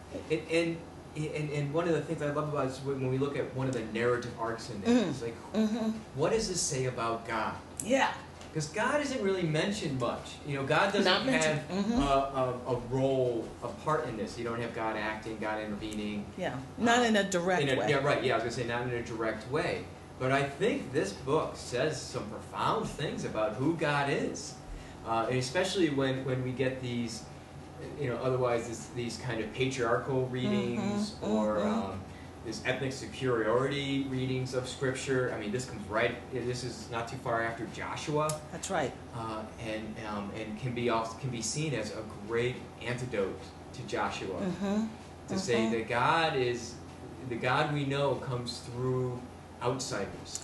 [SPEAKER 1] And one of the things I love about it is when we look at one of the narrative arcs in there, it's like, what does this say about God?
[SPEAKER 2] Yeah.
[SPEAKER 1] Because God isn't really mentioned much. God doesn't
[SPEAKER 2] Not mentioned.
[SPEAKER 1] have a role, a part in this. You don't have God acting, God intervening.
[SPEAKER 2] Yeah. Not in a direct way.
[SPEAKER 1] Yeah, right. Yeah, I was going to say not in a direct way. But I think this book says some profound things about who God is. And especially when we get these, otherwise these kind of patriarchal readings or this ethnic superiority readings of Scripture. I mean, this is not too far after Joshua.
[SPEAKER 2] That's right.
[SPEAKER 1] And can be seen as a great antidote to Joshua. To say that God is, the God we know comes through outsiders.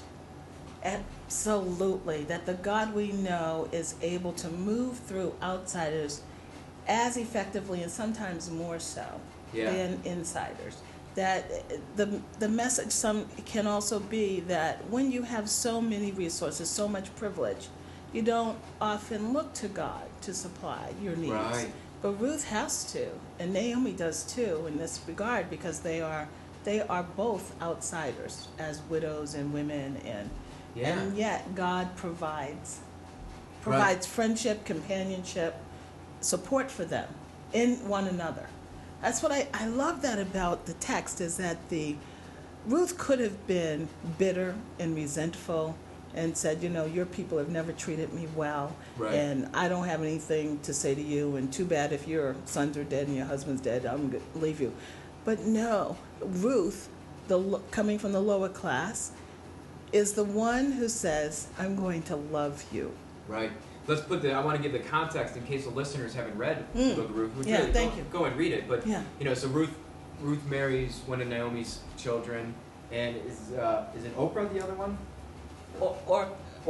[SPEAKER 2] Absolutely. That the God we know is able to move through outsiders as effectively and sometimes more so than insiders. That the message can also be that when you have so many resources, so much privilege, you don't often look to God to supply your needs.
[SPEAKER 1] Right.
[SPEAKER 2] But Ruth has to, and Naomi does too in this regard, because they are both outsiders as widows and women, and yet God provides friendship, companionship, support for them in one another. That's what I love that about the text, is that Ruth could have been bitter and resentful and said, your people have never treated me well, and I don't have anything to say to you, and too bad if your sons are dead and your husband's dead, I'm going to leave you. But no, Ruth, coming from the lower class, is the one who says, I'm going to love you.
[SPEAKER 1] Right. Let's I want to give the context in case the listeners haven't read the book of Ruth.
[SPEAKER 2] Thank you.
[SPEAKER 1] Go and read it. But, so Ruth marries one of Naomi's children, and is it Oprah the other one?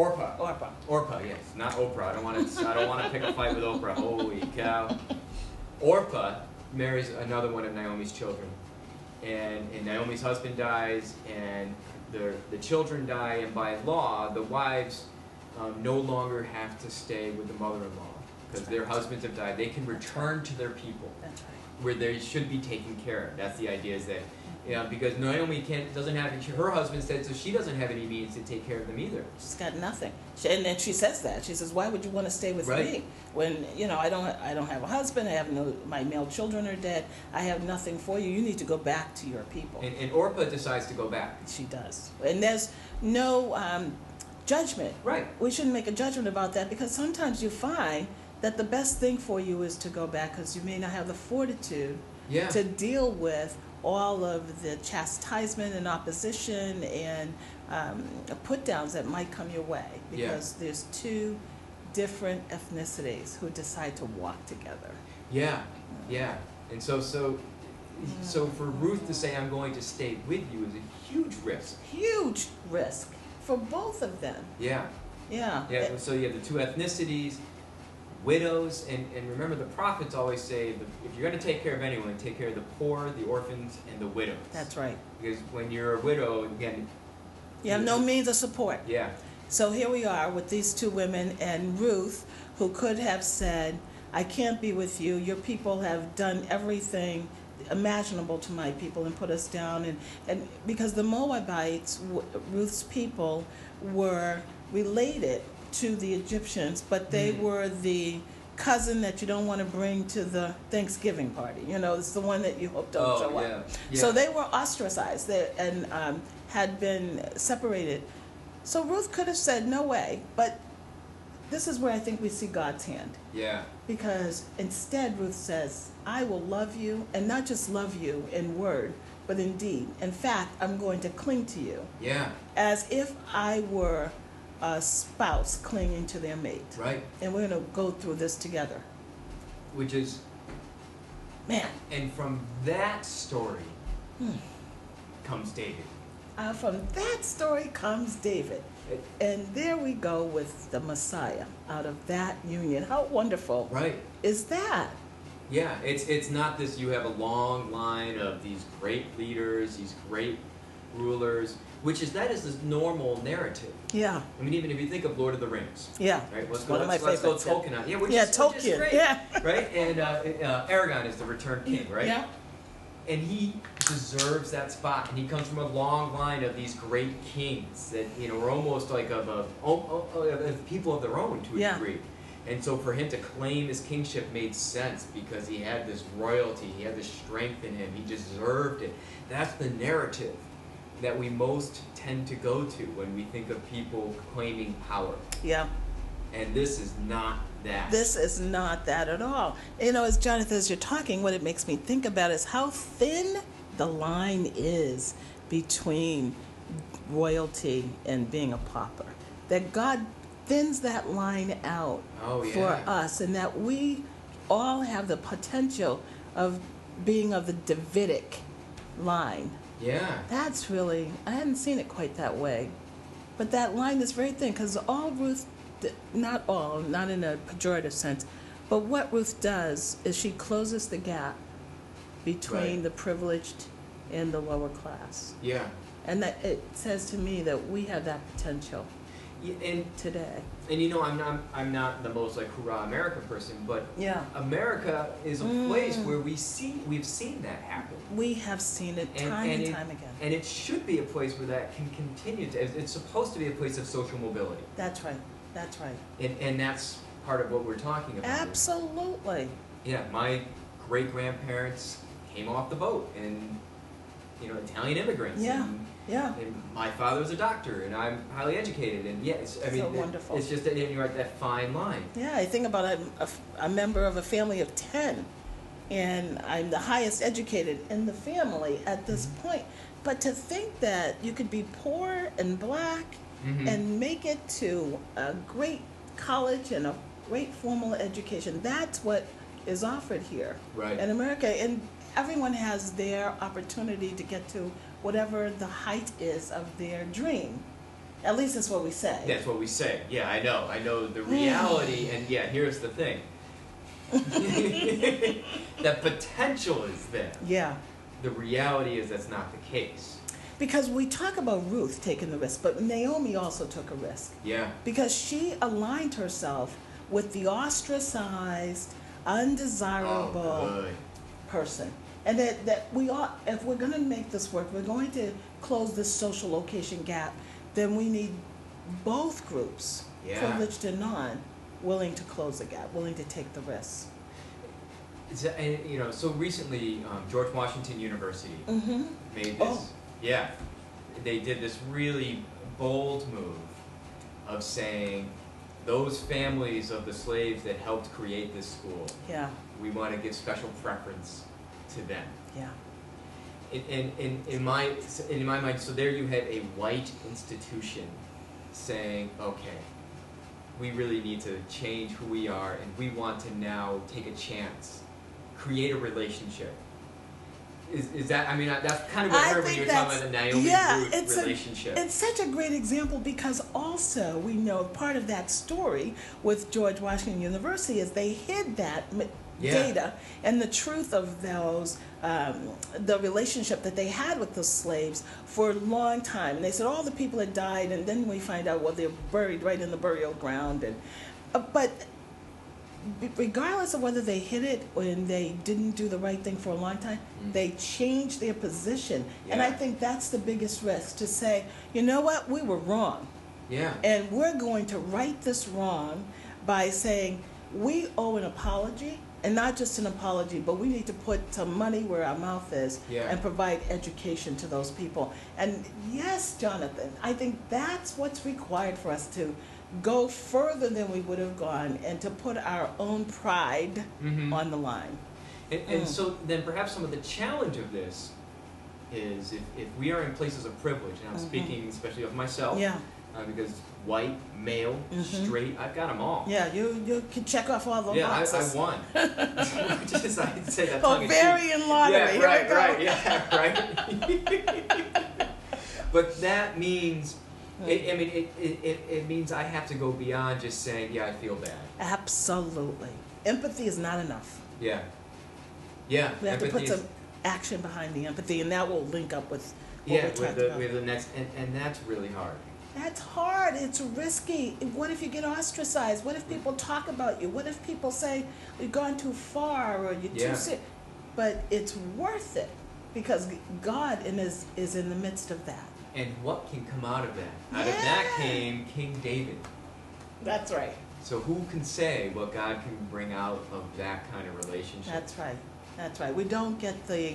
[SPEAKER 1] Orpah. Orpah, yes, not Oprah. I don't want to pick a fight with Oprah. Holy cow. Orpah marries another one of Naomi's children, and Naomi's husband dies, and the children die, and by law, the wives no longer have to stay with the mother-in-law because their husbands have died. They can return to their people
[SPEAKER 2] That's right.
[SPEAKER 1] where they should be taken care of. That's the idea, is that because Naomi doesn't have her husband said, so she doesn't have any means to take care of them either.
[SPEAKER 2] She's got nothing. And then she says that. She says, "Why would you want to stay with
[SPEAKER 1] Right.
[SPEAKER 2] me when I don't have a husband? I have my male children are dead. I have nothing for you. You need to go back to your people."
[SPEAKER 1] And Orpah decides to go back.
[SPEAKER 2] She does, and there's no judgment.
[SPEAKER 1] Right.
[SPEAKER 2] We shouldn't make a judgment about that, because sometimes you find that the best thing for you is to go back because you may not have the fortitude
[SPEAKER 1] Yeah.
[SPEAKER 2] to deal with all of the chastisement and opposition and put downs that might come your way,
[SPEAKER 1] Yeah.
[SPEAKER 2] because there's two different ethnicities who decide to walk together.
[SPEAKER 1] Yeah. Yeah. And so for Ruth to say, "I'm going to stay with you," is a huge risk.
[SPEAKER 2] Huge risk for both of them.
[SPEAKER 1] Yeah.
[SPEAKER 2] Yeah.
[SPEAKER 1] Yeah. So you have the two ethnicities, widows, and remember, the prophets always say, if you're going to take care of anyone, take care of the poor, the orphans, and the widows.
[SPEAKER 2] That's right.
[SPEAKER 1] Because when you're a widow, again.
[SPEAKER 2] You have no means of support.
[SPEAKER 1] Yeah.
[SPEAKER 2] So here we are with these two women, and Ruth, who could have said, "I can't be with you. Your people have done everything imaginable to my people and put us down." And because the Moabites, Ruth's people, were related to the Egyptians, but they were the cousin that you don't want to bring to the Thanksgiving party. It's the one that you hope don't show
[SPEAKER 1] yeah.
[SPEAKER 2] up.
[SPEAKER 1] Yeah.
[SPEAKER 2] So they were ostracized and had been separated. So Ruth could have said, "No way," but this is where I think we see God's hand.
[SPEAKER 1] Yeah.
[SPEAKER 2] Because instead Ruth says, "I will love you, and not just love you in word, but in deed. In fact, I'm going to cling to you
[SPEAKER 1] Yeah.
[SPEAKER 2] as if I were a spouse clinging to their mate.
[SPEAKER 1] Right.
[SPEAKER 2] And we're going to go through this together."
[SPEAKER 1] Which is,
[SPEAKER 2] Man,
[SPEAKER 1] and from that story comes David.
[SPEAKER 2] from that story comes David.
[SPEAKER 1] It-
[SPEAKER 2] And there we go with the Messiah out of that union. How wonderful
[SPEAKER 1] Right.
[SPEAKER 2] is that?
[SPEAKER 1] Yeah, it's not this, you have a long line of these great leaders, these great rulers, that is this normal narrative.
[SPEAKER 2] Yeah,
[SPEAKER 1] I mean, even if you think of Lord of the Rings,
[SPEAKER 2] yeah.
[SPEAKER 1] right? Let's
[SPEAKER 2] It's
[SPEAKER 1] go.
[SPEAKER 2] one of my
[SPEAKER 1] Let's go
[SPEAKER 2] favorites, yeah.
[SPEAKER 1] Tolkien on. Yeah, which
[SPEAKER 2] Yeah,
[SPEAKER 1] is
[SPEAKER 2] Tolkien,
[SPEAKER 1] great,
[SPEAKER 2] yeah.
[SPEAKER 1] right? And Aragorn is the Returned King, right?
[SPEAKER 2] Yeah.
[SPEAKER 1] And he deserves that spot, and he comes from a long line of these great kings that were almost like of people of their own to a
[SPEAKER 2] Yeah.
[SPEAKER 1] degree. And so for him to claim his kingship made sense because he had this royalty, he had this strength in him, he deserved it. That's the narrative that we most tend to go to when we think of people claiming power.
[SPEAKER 2] Yeah.
[SPEAKER 1] And this is not that.
[SPEAKER 2] This is not that at all. As Jonathan, as you're talking, what it makes me think about is how thin the line is between royalty and being a pauper. That God thins that line out for us, and that we all have the potential of being of the Davidic line.
[SPEAKER 1] Yeah.
[SPEAKER 2] That's really, I hadn't seen it quite that way. But that line is very thin, because all Ruth, not all, not in a pejorative sense, but what Ruth does is she closes the gap between
[SPEAKER 1] Right.
[SPEAKER 2] the privileged and the lower class.
[SPEAKER 1] Yeah.
[SPEAKER 2] And that it says to me that we have that potential
[SPEAKER 1] And
[SPEAKER 2] today.
[SPEAKER 1] I'm not the most like hurrah America person, but
[SPEAKER 2] Yeah.
[SPEAKER 1] America is a place where we've seen that happen.
[SPEAKER 2] We have seen it time and time again.
[SPEAKER 1] And it should be a place where that can continue to. It's supposed to be a place of social mobility,
[SPEAKER 2] That's right. That's right.
[SPEAKER 1] and that's part of what we're talking about. here.
[SPEAKER 2] Absolutely.
[SPEAKER 1] Yeah, my great grandparents came off the boat, and Italian immigrants.
[SPEAKER 2] Yeah.
[SPEAKER 1] And,
[SPEAKER 2] Yeah.
[SPEAKER 1] and my father was a doctor, and I'm highly educated, and yes, I mean,
[SPEAKER 2] So wonderful.
[SPEAKER 1] it's just that you're at that fine line.
[SPEAKER 2] Yeah, I think about a member of a family of 10, and I'm the highest educated in the family at this point. But to think that you could be poor and black
[SPEAKER 1] Mhm.
[SPEAKER 2] and make it to a great college and a great formal education, that's what is offered here
[SPEAKER 1] Right.
[SPEAKER 2] in America. And everyone has their opportunity to get to whatever the height is of their dream. At least that's what we say.
[SPEAKER 1] That's what we say. Yeah, I know the reality, and yeah, here's the thing. The potential is there.
[SPEAKER 2] Yeah.
[SPEAKER 1] The reality is that's not the case.
[SPEAKER 2] Because we talk about Ruth taking the risk, but Naomi also took a risk.
[SPEAKER 1] Yeah.
[SPEAKER 2] Because she aligned herself with the ostracized, undesirable
[SPEAKER 1] Oh, good.
[SPEAKER 2] person. And that we ought, if we're going to make this work, we're going to close this social location gap, then we need both groups,
[SPEAKER 1] Yeah.
[SPEAKER 2] privileged and non, willing to close the gap, willing to take the risk.
[SPEAKER 1] So recently, George Washington University
[SPEAKER 2] Mm-hmm.
[SPEAKER 1] made this.
[SPEAKER 2] Oh.
[SPEAKER 1] Yeah, they did this really bold move of saying those families of the slaves that helped create this school,
[SPEAKER 2] Yeah,
[SPEAKER 1] we want to give special preference to them.
[SPEAKER 2] yeah.
[SPEAKER 1] In my mind, so there you have a white institution saying, okay, we really need to change who we are, and we want to now take a chance, create a relationship. Is that, I mean, that's kind of what I heard when you were talking about the Naomi Ruth relationship.
[SPEAKER 2] It's such a great example because also we know part of that story with George Washington University is they hid that data and the truth of those, the relationship that they had with the slaves for a long time. And they said all the people had died, and then we find out, well, they're buried right in the burial ground. And but regardless of whether they hid it or they didn't do the right thing for a long time, they changed their position. And I think that's the biggest risk, to say, you know what, we were wrong.
[SPEAKER 1] Yeah.
[SPEAKER 2] And we're going to right this wrong by saying we owe an apology, and not just an apology, but we need to put some money where our mouth is and provide education to those people. And yes, Jonathan, I think that's what's required for us to go further than we would have gone and to put our own pride on the line.
[SPEAKER 1] And so then perhaps some of the challenge of this is if we are in places of privilege, and I'm speaking especially of myself, because white, male, straight, I've got them all.
[SPEAKER 2] Yeah, you can check off all the boxes.
[SPEAKER 1] I won. Just, I'd say that
[SPEAKER 2] Ovarian lottery.
[SPEAKER 1] Yeah, right. But that means, it means I have to go beyond just saying, yeah, I feel bad.
[SPEAKER 2] Absolutely. Empathy is not enough.
[SPEAKER 1] Yeah.
[SPEAKER 2] We have to put some action behind the empathy, and that will link up with what we're talking about.
[SPEAKER 1] With the next, and that's really hard.
[SPEAKER 2] That's hard. It's risky. What if you get ostracized? What if people talk about you? What if people say you've gone too far or you're too sick? But it's worth it because God is in the midst of that.
[SPEAKER 1] And what can come out of that? Out of that came King David.
[SPEAKER 2] That's right.
[SPEAKER 1] So who can say what God can bring out of that kind of relationship?
[SPEAKER 2] That's right. That's right. We don't get the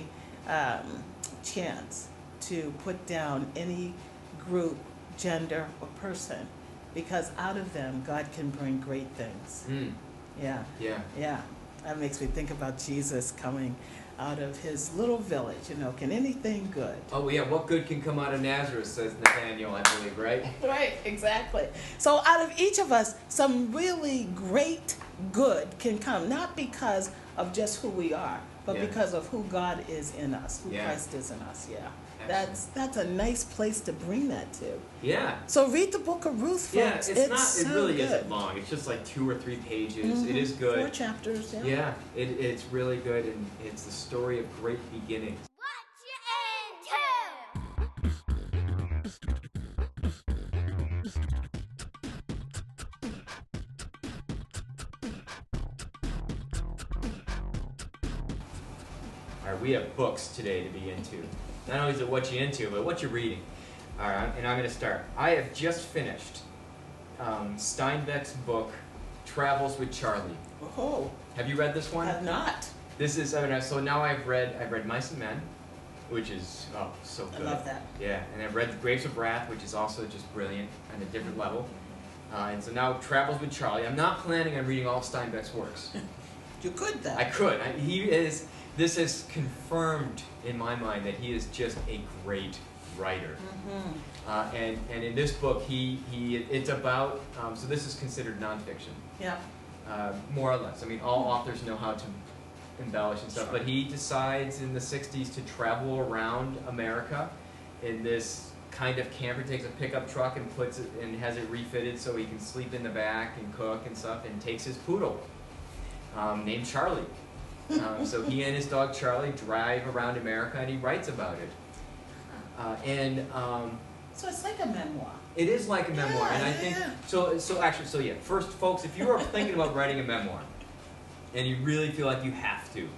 [SPEAKER 2] chance to put down any group, gender, or person, because out of them God can bring great things. Yeah. That makes me think about Jesus coming out of his little village. Can anything good?
[SPEAKER 1] Oh yeah, what good can come out of Nazareth, says Nathaniel, I believe, right?
[SPEAKER 2] Right, exactly. So out of each of us, some really great good can come, not because of just who we are, but because of who God is in us, who Christ is in us. That's a nice place to bring that to.
[SPEAKER 1] Yeah.
[SPEAKER 2] So read the book of Ruth, folks.
[SPEAKER 1] Yeah, it
[SPEAKER 2] so
[SPEAKER 1] really
[SPEAKER 2] good.
[SPEAKER 1] isn't long. It's just like 2 or 3 pages. It is good.
[SPEAKER 2] 4 chapters.
[SPEAKER 1] Yeah, it's really good, and it's the story of great beginnings. All right, we have books today to be into. Not only is it what you're into, but what you're reading. All right, and I'm going to start. I have just finished Steinbeck's book, Travels with Charlie.
[SPEAKER 2] Oh.
[SPEAKER 1] Have you read this one?
[SPEAKER 2] I have not.
[SPEAKER 1] This is, so now I've read Mice and Men, which is, so good.
[SPEAKER 2] I love that.
[SPEAKER 1] Yeah, and I've read Grapes of Wrath, which is also just brilliant on a different level. And so now Travels with Charlie. I'm not planning on reading all of Steinbeck's works.
[SPEAKER 2] You could, though.
[SPEAKER 1] I could. This has confirmed in my mind that he is just a great writer. And in this book, it's about, so this is considered nonfiction.
[SPEAKER 2] Yeah.
[SPEAKER 1] More or less. I mean, all authors know how to embellish and stuff, but he decides in the 60s to travel around America in this kind of camper. Takes a pickup truck and puts it and has it refitted so he can sleep in the back and cook and stuff, and takes his poodle named Charlie. So he and his dog Charlie drive around America, and he writes about it.
[SPEAKER 2] So it's like a memoir.
[SPEAKER 1] It is like a memoir,
[SPEAKER 2] Yeah,
[SPEAKER 1] and I think
[SPEAKER 2] yeah.
[SPEAKER 1] so. First, folks, if you are thinking about writing a memoir, and you really feel like you have to,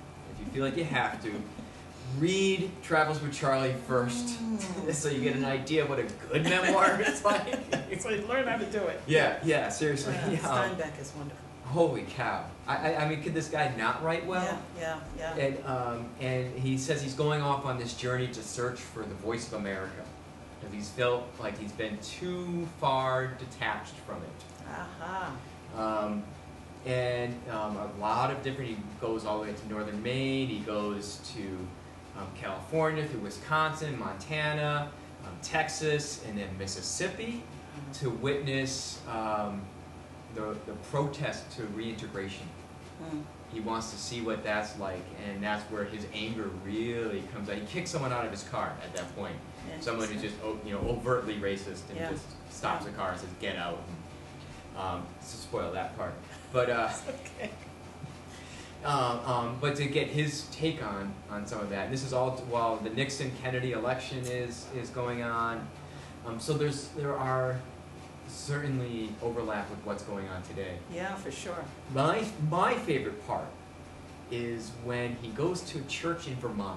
[SPEAKER 1] read Travels with Charlie first, so you get an idea of what a good memoir is like.
[SPEAKER 2] So you learn how to do it.
[SPEAKER 1] Yeah, seriously. Yeah.
[SPEAKER 2] Steinbeck is wonderful.
[SPEAKER 1] Holy cow! I mean, could this guy not write well?
[SPEAKER 2] Yeah.
[SPEAKER 1] And he says he's going off on this journey to search for the voice of America, because he's felt like he's been too far detached from it.
[SPEAKER 2] Aha.
[SPEAKER 1] A lot of different. He goes all the way to northern Maine. He goes to California, through Wisconsin, Montana, Texas, and then Mississippi, to witness the protest to reintegration. He wants to see what that's like, and that's where his anger really comes out. He kicks someone out of his car at that point.
[SPEAKER 2] Yeah.
[SPEAKER 1] Someone who's just overtly racist and
[SPEAKER 2] Yeah.
[SPEAKER 1] just stops the car and says, "Get out." To spoil that part, but
[SPEAKER 2] Okay.
[SPEAKER 1] but to get his take on some of that. And this is all while the Nixon-Kennedy election is going on. So there are certainly overlap with what's going on today.
[SPEAKER 2] Yeah, for sure.
[SPEAKER 1] My favorite part is when he goes to a church in Vermont.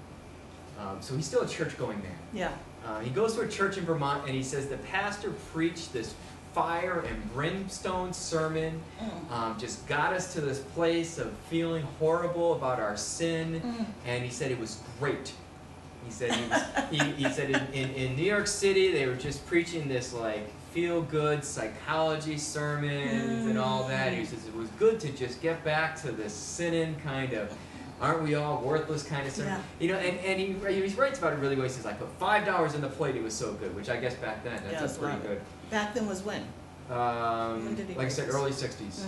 [SPEAKER 1] So he's still a church-going man.
[SPEAKER 2] Yeah.
[SPEAKER 1] He goes to a church in Vermont, and he says the pastor preached this fire and brimstone sermon, just got us to this place of feeling horrible about our sin, and he said it was great. He said he said in New York City they were just preaching this like feel-good psychology sermons and all that. He says it was good to just get back to this sinning kind of, aren't we all worthless kind of sermon.
[SPEAKER 2] Yeah.
[SPEAKER 1] And he writes about it really well. He says, I put $5 in the plate, it was so good, which I guess back then, that's pretty good.
[SPEAKER 2] Back then was when? When did he
[SPEAKER 1] like I said,
[SPEAKER 2] write
[SPEAKER 1] early 60s.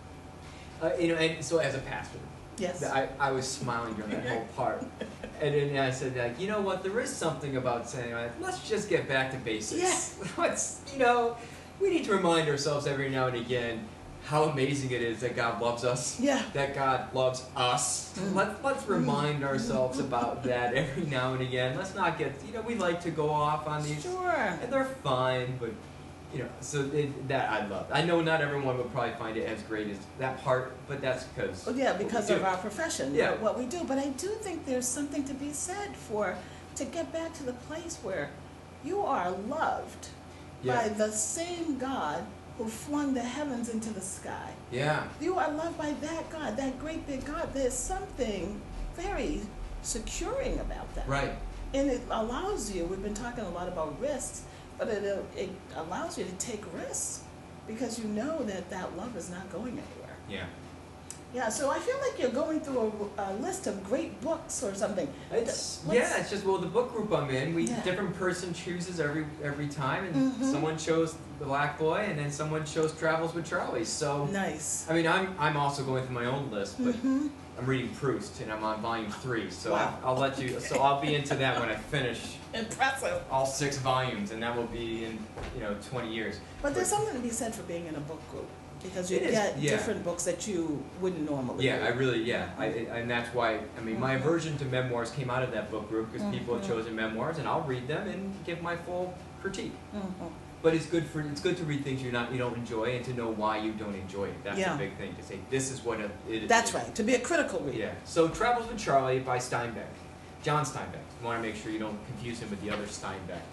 [SPEAKER 2] Mm-hmm.
[SPEAKER 1] And so as a pastor,
[SPEAKER 2] Yes.
[SPEAKER 1] I was smiling during that whole part. And then I said, like, you know what, there is something about saying, like, let's just get back to basics.
[SPEAKER 2] Yeah.
[SPEAKER 1] Let's, we need to remind ourselves every now and again how amazing it is that God loves us.
[SPEAKER 2] Yeah.
[SPEAKER 1] That God loves us. Let's remind ourselves about that every now and again. Let's not get, we like to go off on these.
[SPEAKER 2] Sure.
[SPEAKER 1] And they're fine, but, so that I love. I know not everyone would probably find it as great as that part, but that's because.
[SPEAKER 2] Well, yeah, because of our profession,
[SPEAKER 1] Yeah.
[SPEAKER 2] what we do. But I do think there's something to be said to get back to the place where you are loved by the same God who flung the heavens into the sky.
[SPEAKER 1] Yeah.
[SPEAKER 2] You are loved by that God, that great big God. There's something very securing about that.
[SPEAKER 1] Right.
[SPEAKER 2] And it allows you, we've been talking a lot about risks, but it allows you to take risks because you know that love is not going anywhere.
[SPEAKER 1] Yeah.
[SPEAKER 2] Yeah, so I feel like you're going through a list of great books or something.
[SPEAKER 1] It's just the book group I'm in. Different person chooses every time, and someone chose The Black Boy, and then someone chose Travels with Charlie. So
[SPEAKER 2] Nice.
[SPEAKER 1] I mean, I'm also going through my own list, but I'm reading Proust, and I'm on volume 3. So
[SPEAKER 2] Wow.
[SPEAKER 1] I'll let you. So I'll be into that when I finish
[SPEAKER 2] Impressive.
[SPEAKER 1] all 6 volumes, and that will be in 20 years.
[SPEAKER 2] But there's something to be said for being in a book group because you
[SPEAKER 1] It is,
[SPEAKER 2] get
[SPEAKER 1] yeah.
[SPEAKER 2] different books that you wouldn't normally.
[SPEAKER 1] Yeah,
[SPEAKER 2] read.
[SPEAKER 1] and that's why, my aversion to memoirs came out of that book group, because people have chosen memoirs, and I'll read them and give my full critique. But it's good to read things you don't enjoy, and to know why you don't enjoy it. That's
[SPEAKER 2] Yeah.
[SPEAKER 1] the big thing, to say, this is what it is.
[SPEAKER 2] That's right, to be a critical reader.
[SPEAKER 1] Yeah, so Travels with Charlie by Steinbeck. John Steinbeck. You want to make sure you don't confuse him with the other Steinbeck.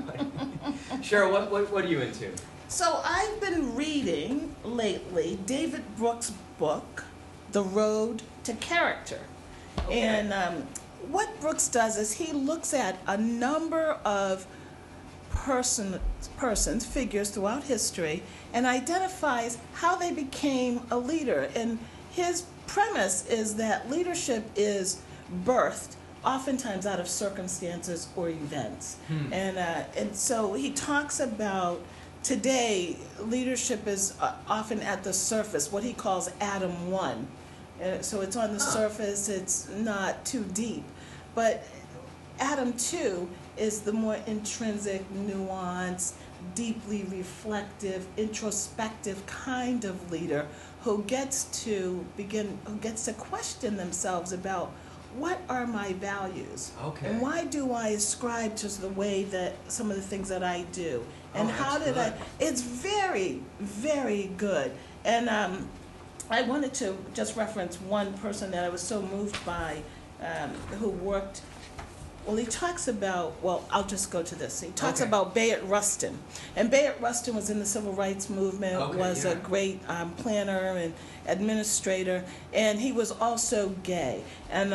[SPEAKER 1] Cheryl, what are you into?
[SPEAKER 2] So I've been reading lately David Brooks' book, The Road to Character.
[SPEAKER 1] Okay.
[SPEAKER 2] And what Brooks does is he looks at a number of figures throughout history, and identifies how they became a leader. And his premise is that leadership is birthed oftentimes out of circumstances or events. And so he talks about today leadership is often at the surface, what he calls Adam 1. So it's on the surface, it's not too deep. But Adam 2 is the more intrinsic, nuanced, deeply reflective, introspective kind of leader who gets to question themselves about what are my values,
[SPEAKER 1] Okay.
[SPEAKER 2] and why do I ascribe to the way that some of the things that I do, and
[SPEAKER 1] Oh,
[SPEAKER 2] how
[SPEAKER 1] that's
[SPEAKER 2] did I?
[SPEAKER 1] good.
[SPEAKER 2] It's very, very good, and I wanted to just reference one person that I was so moved by, who worked. Well, he talks about, well, I'll just go to this. He talks
[SPEAKER 1] Okay.
[SPEAKER 2] about Bayard Rustin. And Bayard Rustin was in the civil rights movement,
[SPEAKER 1] Okay,
[SPEAKER 2] was
[SPEAKER 1] yeah.
[SPEAKER 2] a great planner and administrator, and he was also gay. And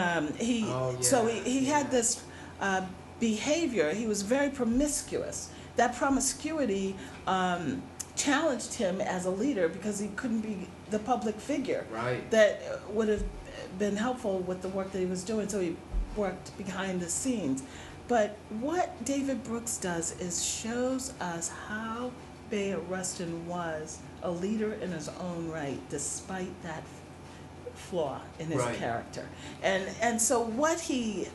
[SPEAKER 2] so he had this behavior. He was very promiscuous. That promiscuity challenged him as a leader because he couldn't be the public figure
[SPEAKER 1] Right.
[SPEAKER 2] that would have been helpful with the work that he was doing. So he worked behind the scenes. But what David Brooks does is shows us how Bayard Rustin was a leader in his own right, despite that flaw in his
[SPEAKER 1] Right.
[SPEAKER 2] character. And so what he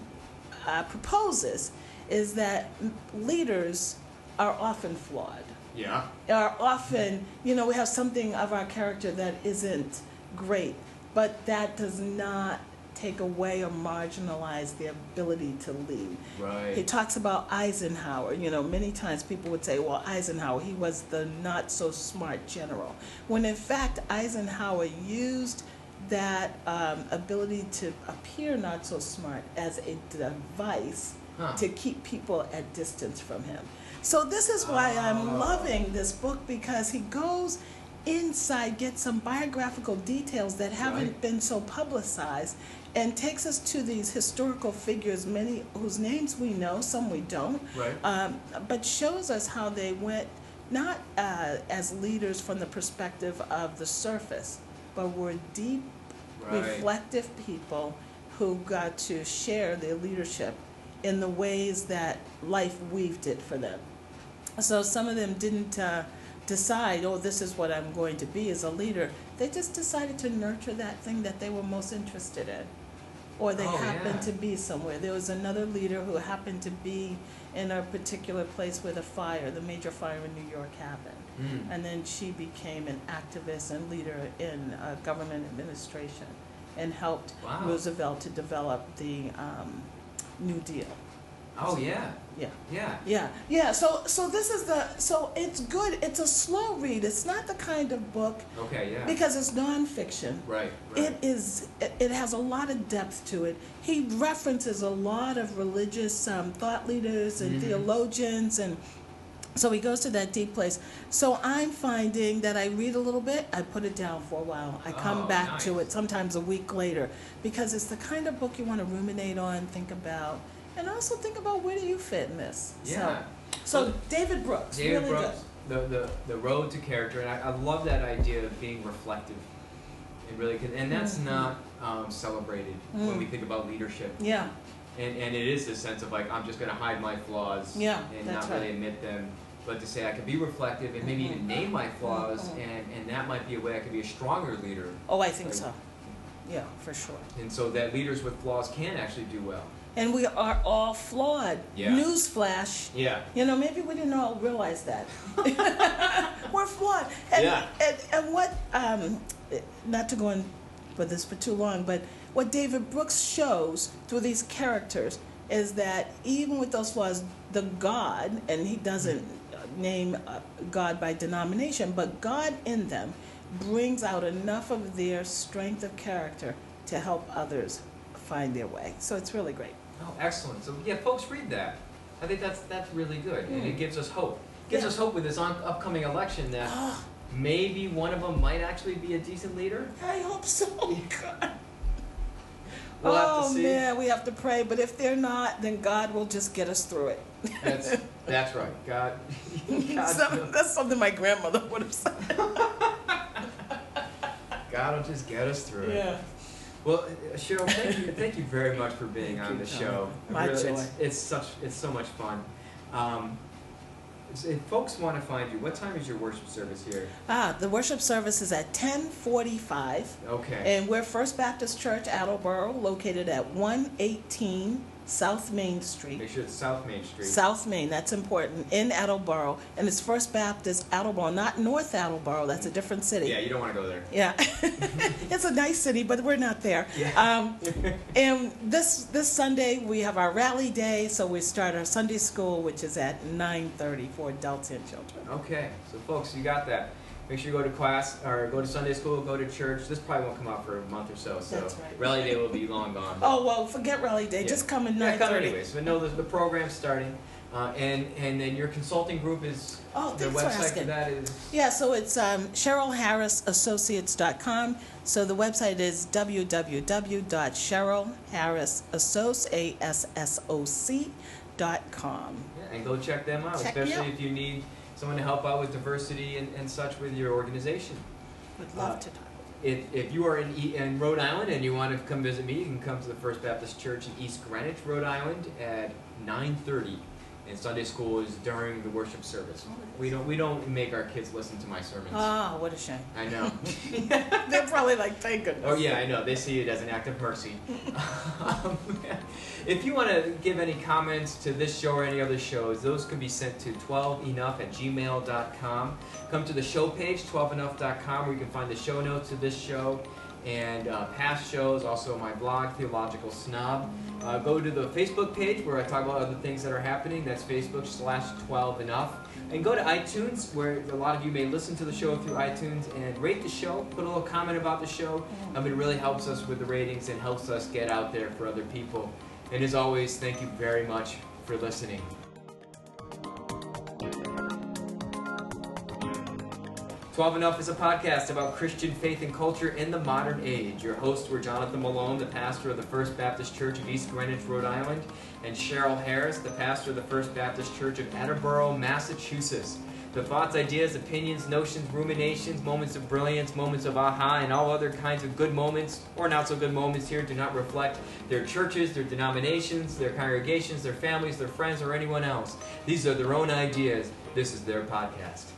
[SPEAKER 2] proposes is that leaders are often flawed.
[SPEAKER 1] Yeah.
[SPEAKER 2] Are often, we have something of our character that isn't great, but that does not take away or marginalize the ability to lead.
[SPEAKER 1] Right.
[SPEAKER 2] He talks about Eisenhower. Many times people would say, well, Eisenhower, he was the not so smart general. When in fact, Eisenhower used that ability to appear not so smart as a device
[SPEAKER 1] Huh.
[SPEAKER 2] to keep people at distance from him. So this is why I'm loving this book, because he goes inside, gets some biographical details that haven't
[SPEAKER 1] Right.
[SPEAKER 2] been so publicized, and takes us to these historical figures, many whose names we know, some we don't,
[SPEAKER 1] Right.
[SPEAKER 2] but shows us how they went not as leaders from the perspective of the surface, but were deep,
[SPEAKER 1] Right.
[SPEAKER 2] reflective people who got to share their leadership in the ways that life weaved it for them. So some of them didn't decide, oh, this is what I'm going to be as a leader. They just decided to nurture that thing that they were most interested in. Or they
[SPEAKER 1] Oh,
[SPEAKER 2] happened
[SPEAKER 1] yeah.
[SPEAKER 2] to be somewhere. There was another leader who happened to be in a particular place where the major fire in New York happened.
[SPEAKER 1] Mm.
[SPEAKER 2] And then she became an activist and leader in government administration and helped
[SPEAKER 1] Wow.
[SPEAKER 2] Roosevelt to develop the New Deal.
[SPEAKER 1] Oh yeah.
[SPEAKER 2] Yeah.
[SPEAKER 1] Yeah.
[SPEAKER 2] Yeah. So it's good. It's a slow read. It's not the kind of book,
[SPEAKER 1] Okay. Yeah.
[SPEAKER 2] because it's nonfiction.
[SPEAKER 1] Right.
[SPEAKER 2] It has a lot of depth to it. He references a lot of religious thought leaders and
[SPEAKER 1] Mhm.
[SPEAKER 2] theologians, and so he goes to that deep place. So I'm finding that I read a little bit, I put it down for a while. I come
[SPEAKER 1] Oh,
[SPEAKER 2] back to
[SPEAKER 1] nice.
[SPEAKER 2] it sometimes a week later, because it's the kind of book you want to ruminate on, think about, and also think about where do you fit in this.
[SPEAKER 1] Yeah.
[SPEAKER 2] So David Brooks,
[SPEAKER 1] David
[SPEAKER 2] really
[SPEAKER 1] Brooks, the road to character, and I love that idea of being reflective, and really, and that's
[SPEAKER 2] Mhm.
[SPEAKER 1] not celebrated when we think about leadership,
[SPEAKER 2] good. Yeah.
[SPEAKER 1] and it is this sense of like I'm just going to hide my flaws,
[SPEAKER 2] Yeah,
[SPEAKER 1] and
[SPEAKER 2] that's
[SPEAKER 1] not really
[SPEAKER 2] right.
[SPEAKER 1] admit them, but to say I can be reflective and maybe even name my flaws, and that might be a way I could be a stronger leader,
[SPEAKER 2] Oh, I think
[SPEAKER 1] Like-
[SPEAKER 2] so. Yeah, for sure.
[SPEAKER 1] and so that leaders with flaws can actually do well.
[SPEAKER 2] And we are all flawed.
[SPEAKER 1] Yeah.
[SPEAKER 2] Newsflash.
[SPEAKER 1] Yeah.
[SPEAKER 2] Maybe we didn't all realize that. We're flawed. And,
[SPEAKER 1] Yeah.
[SPEAKER 2] and what, not to go in for this for too long, but what David Brooks shows through these characters is that even with those flaws, the God, and he doesn't name God by denomination, but God in them brings out enough of their strength of character to help others find their way. So it's really great.
[SPEAKER 1] Oh, excellent. So yeah, folks, read that. I think that's really good, and it gives us hope. Gives
[SPEAKER 2] Yeah.
[SPEAKER 1] us hope with this upcoming election that
[SPEAKER 2] Oh,
[SPEAKER 1] maybe one of them might actually be a decent leader.
[SPEAKER 2] I hope so. God.
[SPEAKER 1] We'll have
[SPEAKER 2] Oh
[SPEAKER 1] to see.
[SPEAKER 2] man, we have to pray. But if they're not, then God will just get us through it.
[SPEAKER 1] That's right. God.
[SPEAKER 2] That's something my grandmother would have said.
[SPEAKER 1] God will just get us through it. Well, Cheryl, thank you very much for being
[SPEAKER 2] Thank
[SPEAKER 1] on
[SPEAKER 2] you,
[SPEAKER 1] the
[SPEAKER 2] John.
[SPEAKER 1] show.
[SPEAKER 2] My joy.
[SPEAKER 1] It's so much fun. If folks want to find you, what time is your worship service here?
[SPEAKER 2] The worship service is at 10:45,
[SPEAKER 1] Okay.
[SPEAKER 2] and we're First Baptist Church, Attleboro, located at 118 South Main Street.
[SPEAKER 1] Make sure it's South Main Street.
[SPEAKER 2] South Main, that's important, in Attleboro. And it's First Baptist Attleboro, not North Attleboro. That's a different city.
[SPEAKER 1] Yeah, you don't want to go there.
[SPEAKER 2] Yeah. It's a nice city, but we're not there.
[SPEAKER 1] Yeah.
[SPEAKER 2] And this Sunday, we have our rally day, so we start our Sunday school, which is at 9:30 for adults and children.
[SPEAKER 1] Okay, so folks, you got that. Make sure you go to class, or go to Sunday school, go to church. This probably won't come out for a month or so, so
[SPEAKER 2] That's right.
[SPEAKER 1] Rally Day will be long gone.
[SPEAKER 2] Oh, well, forget rally day.
[SPEAKER 1] Yeah.
[SPEAKER 2] Just come at
[SPEAKER 1] Yeah,
[SPEAKER 2] 9:30.
[SPEAKER 1] come anyways. But know the program's starting. And then your consulting group is,
[SPEAKER 2] Oh,
[SPEAKER 1] the
[SPEAKER 2] thanks for
[SPEAKER 1] website for
[SPEAKER 2] asking.
[SPEAKER 1] that is?
[SPEAKER 2] Yeah, so it's CherylHarrisAssociates.com. So the website is www.CherylHarrisAssociates.com.
[SPEAKER 1] Yeah, and go check them out,
[SPEAKER 2] Check me
[SPEAKER 1] especially
[SPEAKER 2] out.
[SPEAKER 1] if you need someone to help out with diversity and such with your organization.
[SPEAKER 2] Would love to talk.
[SPEAKER 1] If you are in Rhode Island and you want to come visit me, you can come to the First Baptist Church in East Greenwich, Rhode Island at 9:30. And Sunday school is during the worship service. We don't make our kids listen to my sermons.
[SPEAKER 2] Oh, what a shame.
[SPEAKER 1] I know.
[SPEAKER 2] They're probably like, thank goodness.
[SPEAKER 1] Oh yeah, I know. They see it as an act of mercy. If you want to give any comments to this show or any other shows, those can be sent to 12enough@gmail.com. Come to the show page, 12enough.com, where you can find the show notes of this show and past shows, also my blog, Theological Snob. Go to the Facebook page where I talk about other things that are happening. That's Facebook/12enough. And go to iTunes, where a lot of you may listen to the show through iTunes, and rate the show. Put a little comment about the show. It really helps us with the ratings and helps us get out there for other people. And as always, thank you very much for listening. 12 Enough is a podcast about Christian faith and culture in the modern age. Your hosts were Jonathan Malone, the pastor of the First Baptist Church of East Greenwich, Rhode Island, and Cheryl Harris, the pastor of the First Baptist Church of Attleboro, Massachusetts. The thoughts, ideas, opinions, notions, ruminations, moments of brilliance, moments of aha, and all other kinds of good moments or not so good moments here do not reflect their churches, their denominations, their congregations, their families, their friends, or anyone else. These are their own ideas. This is their podcast.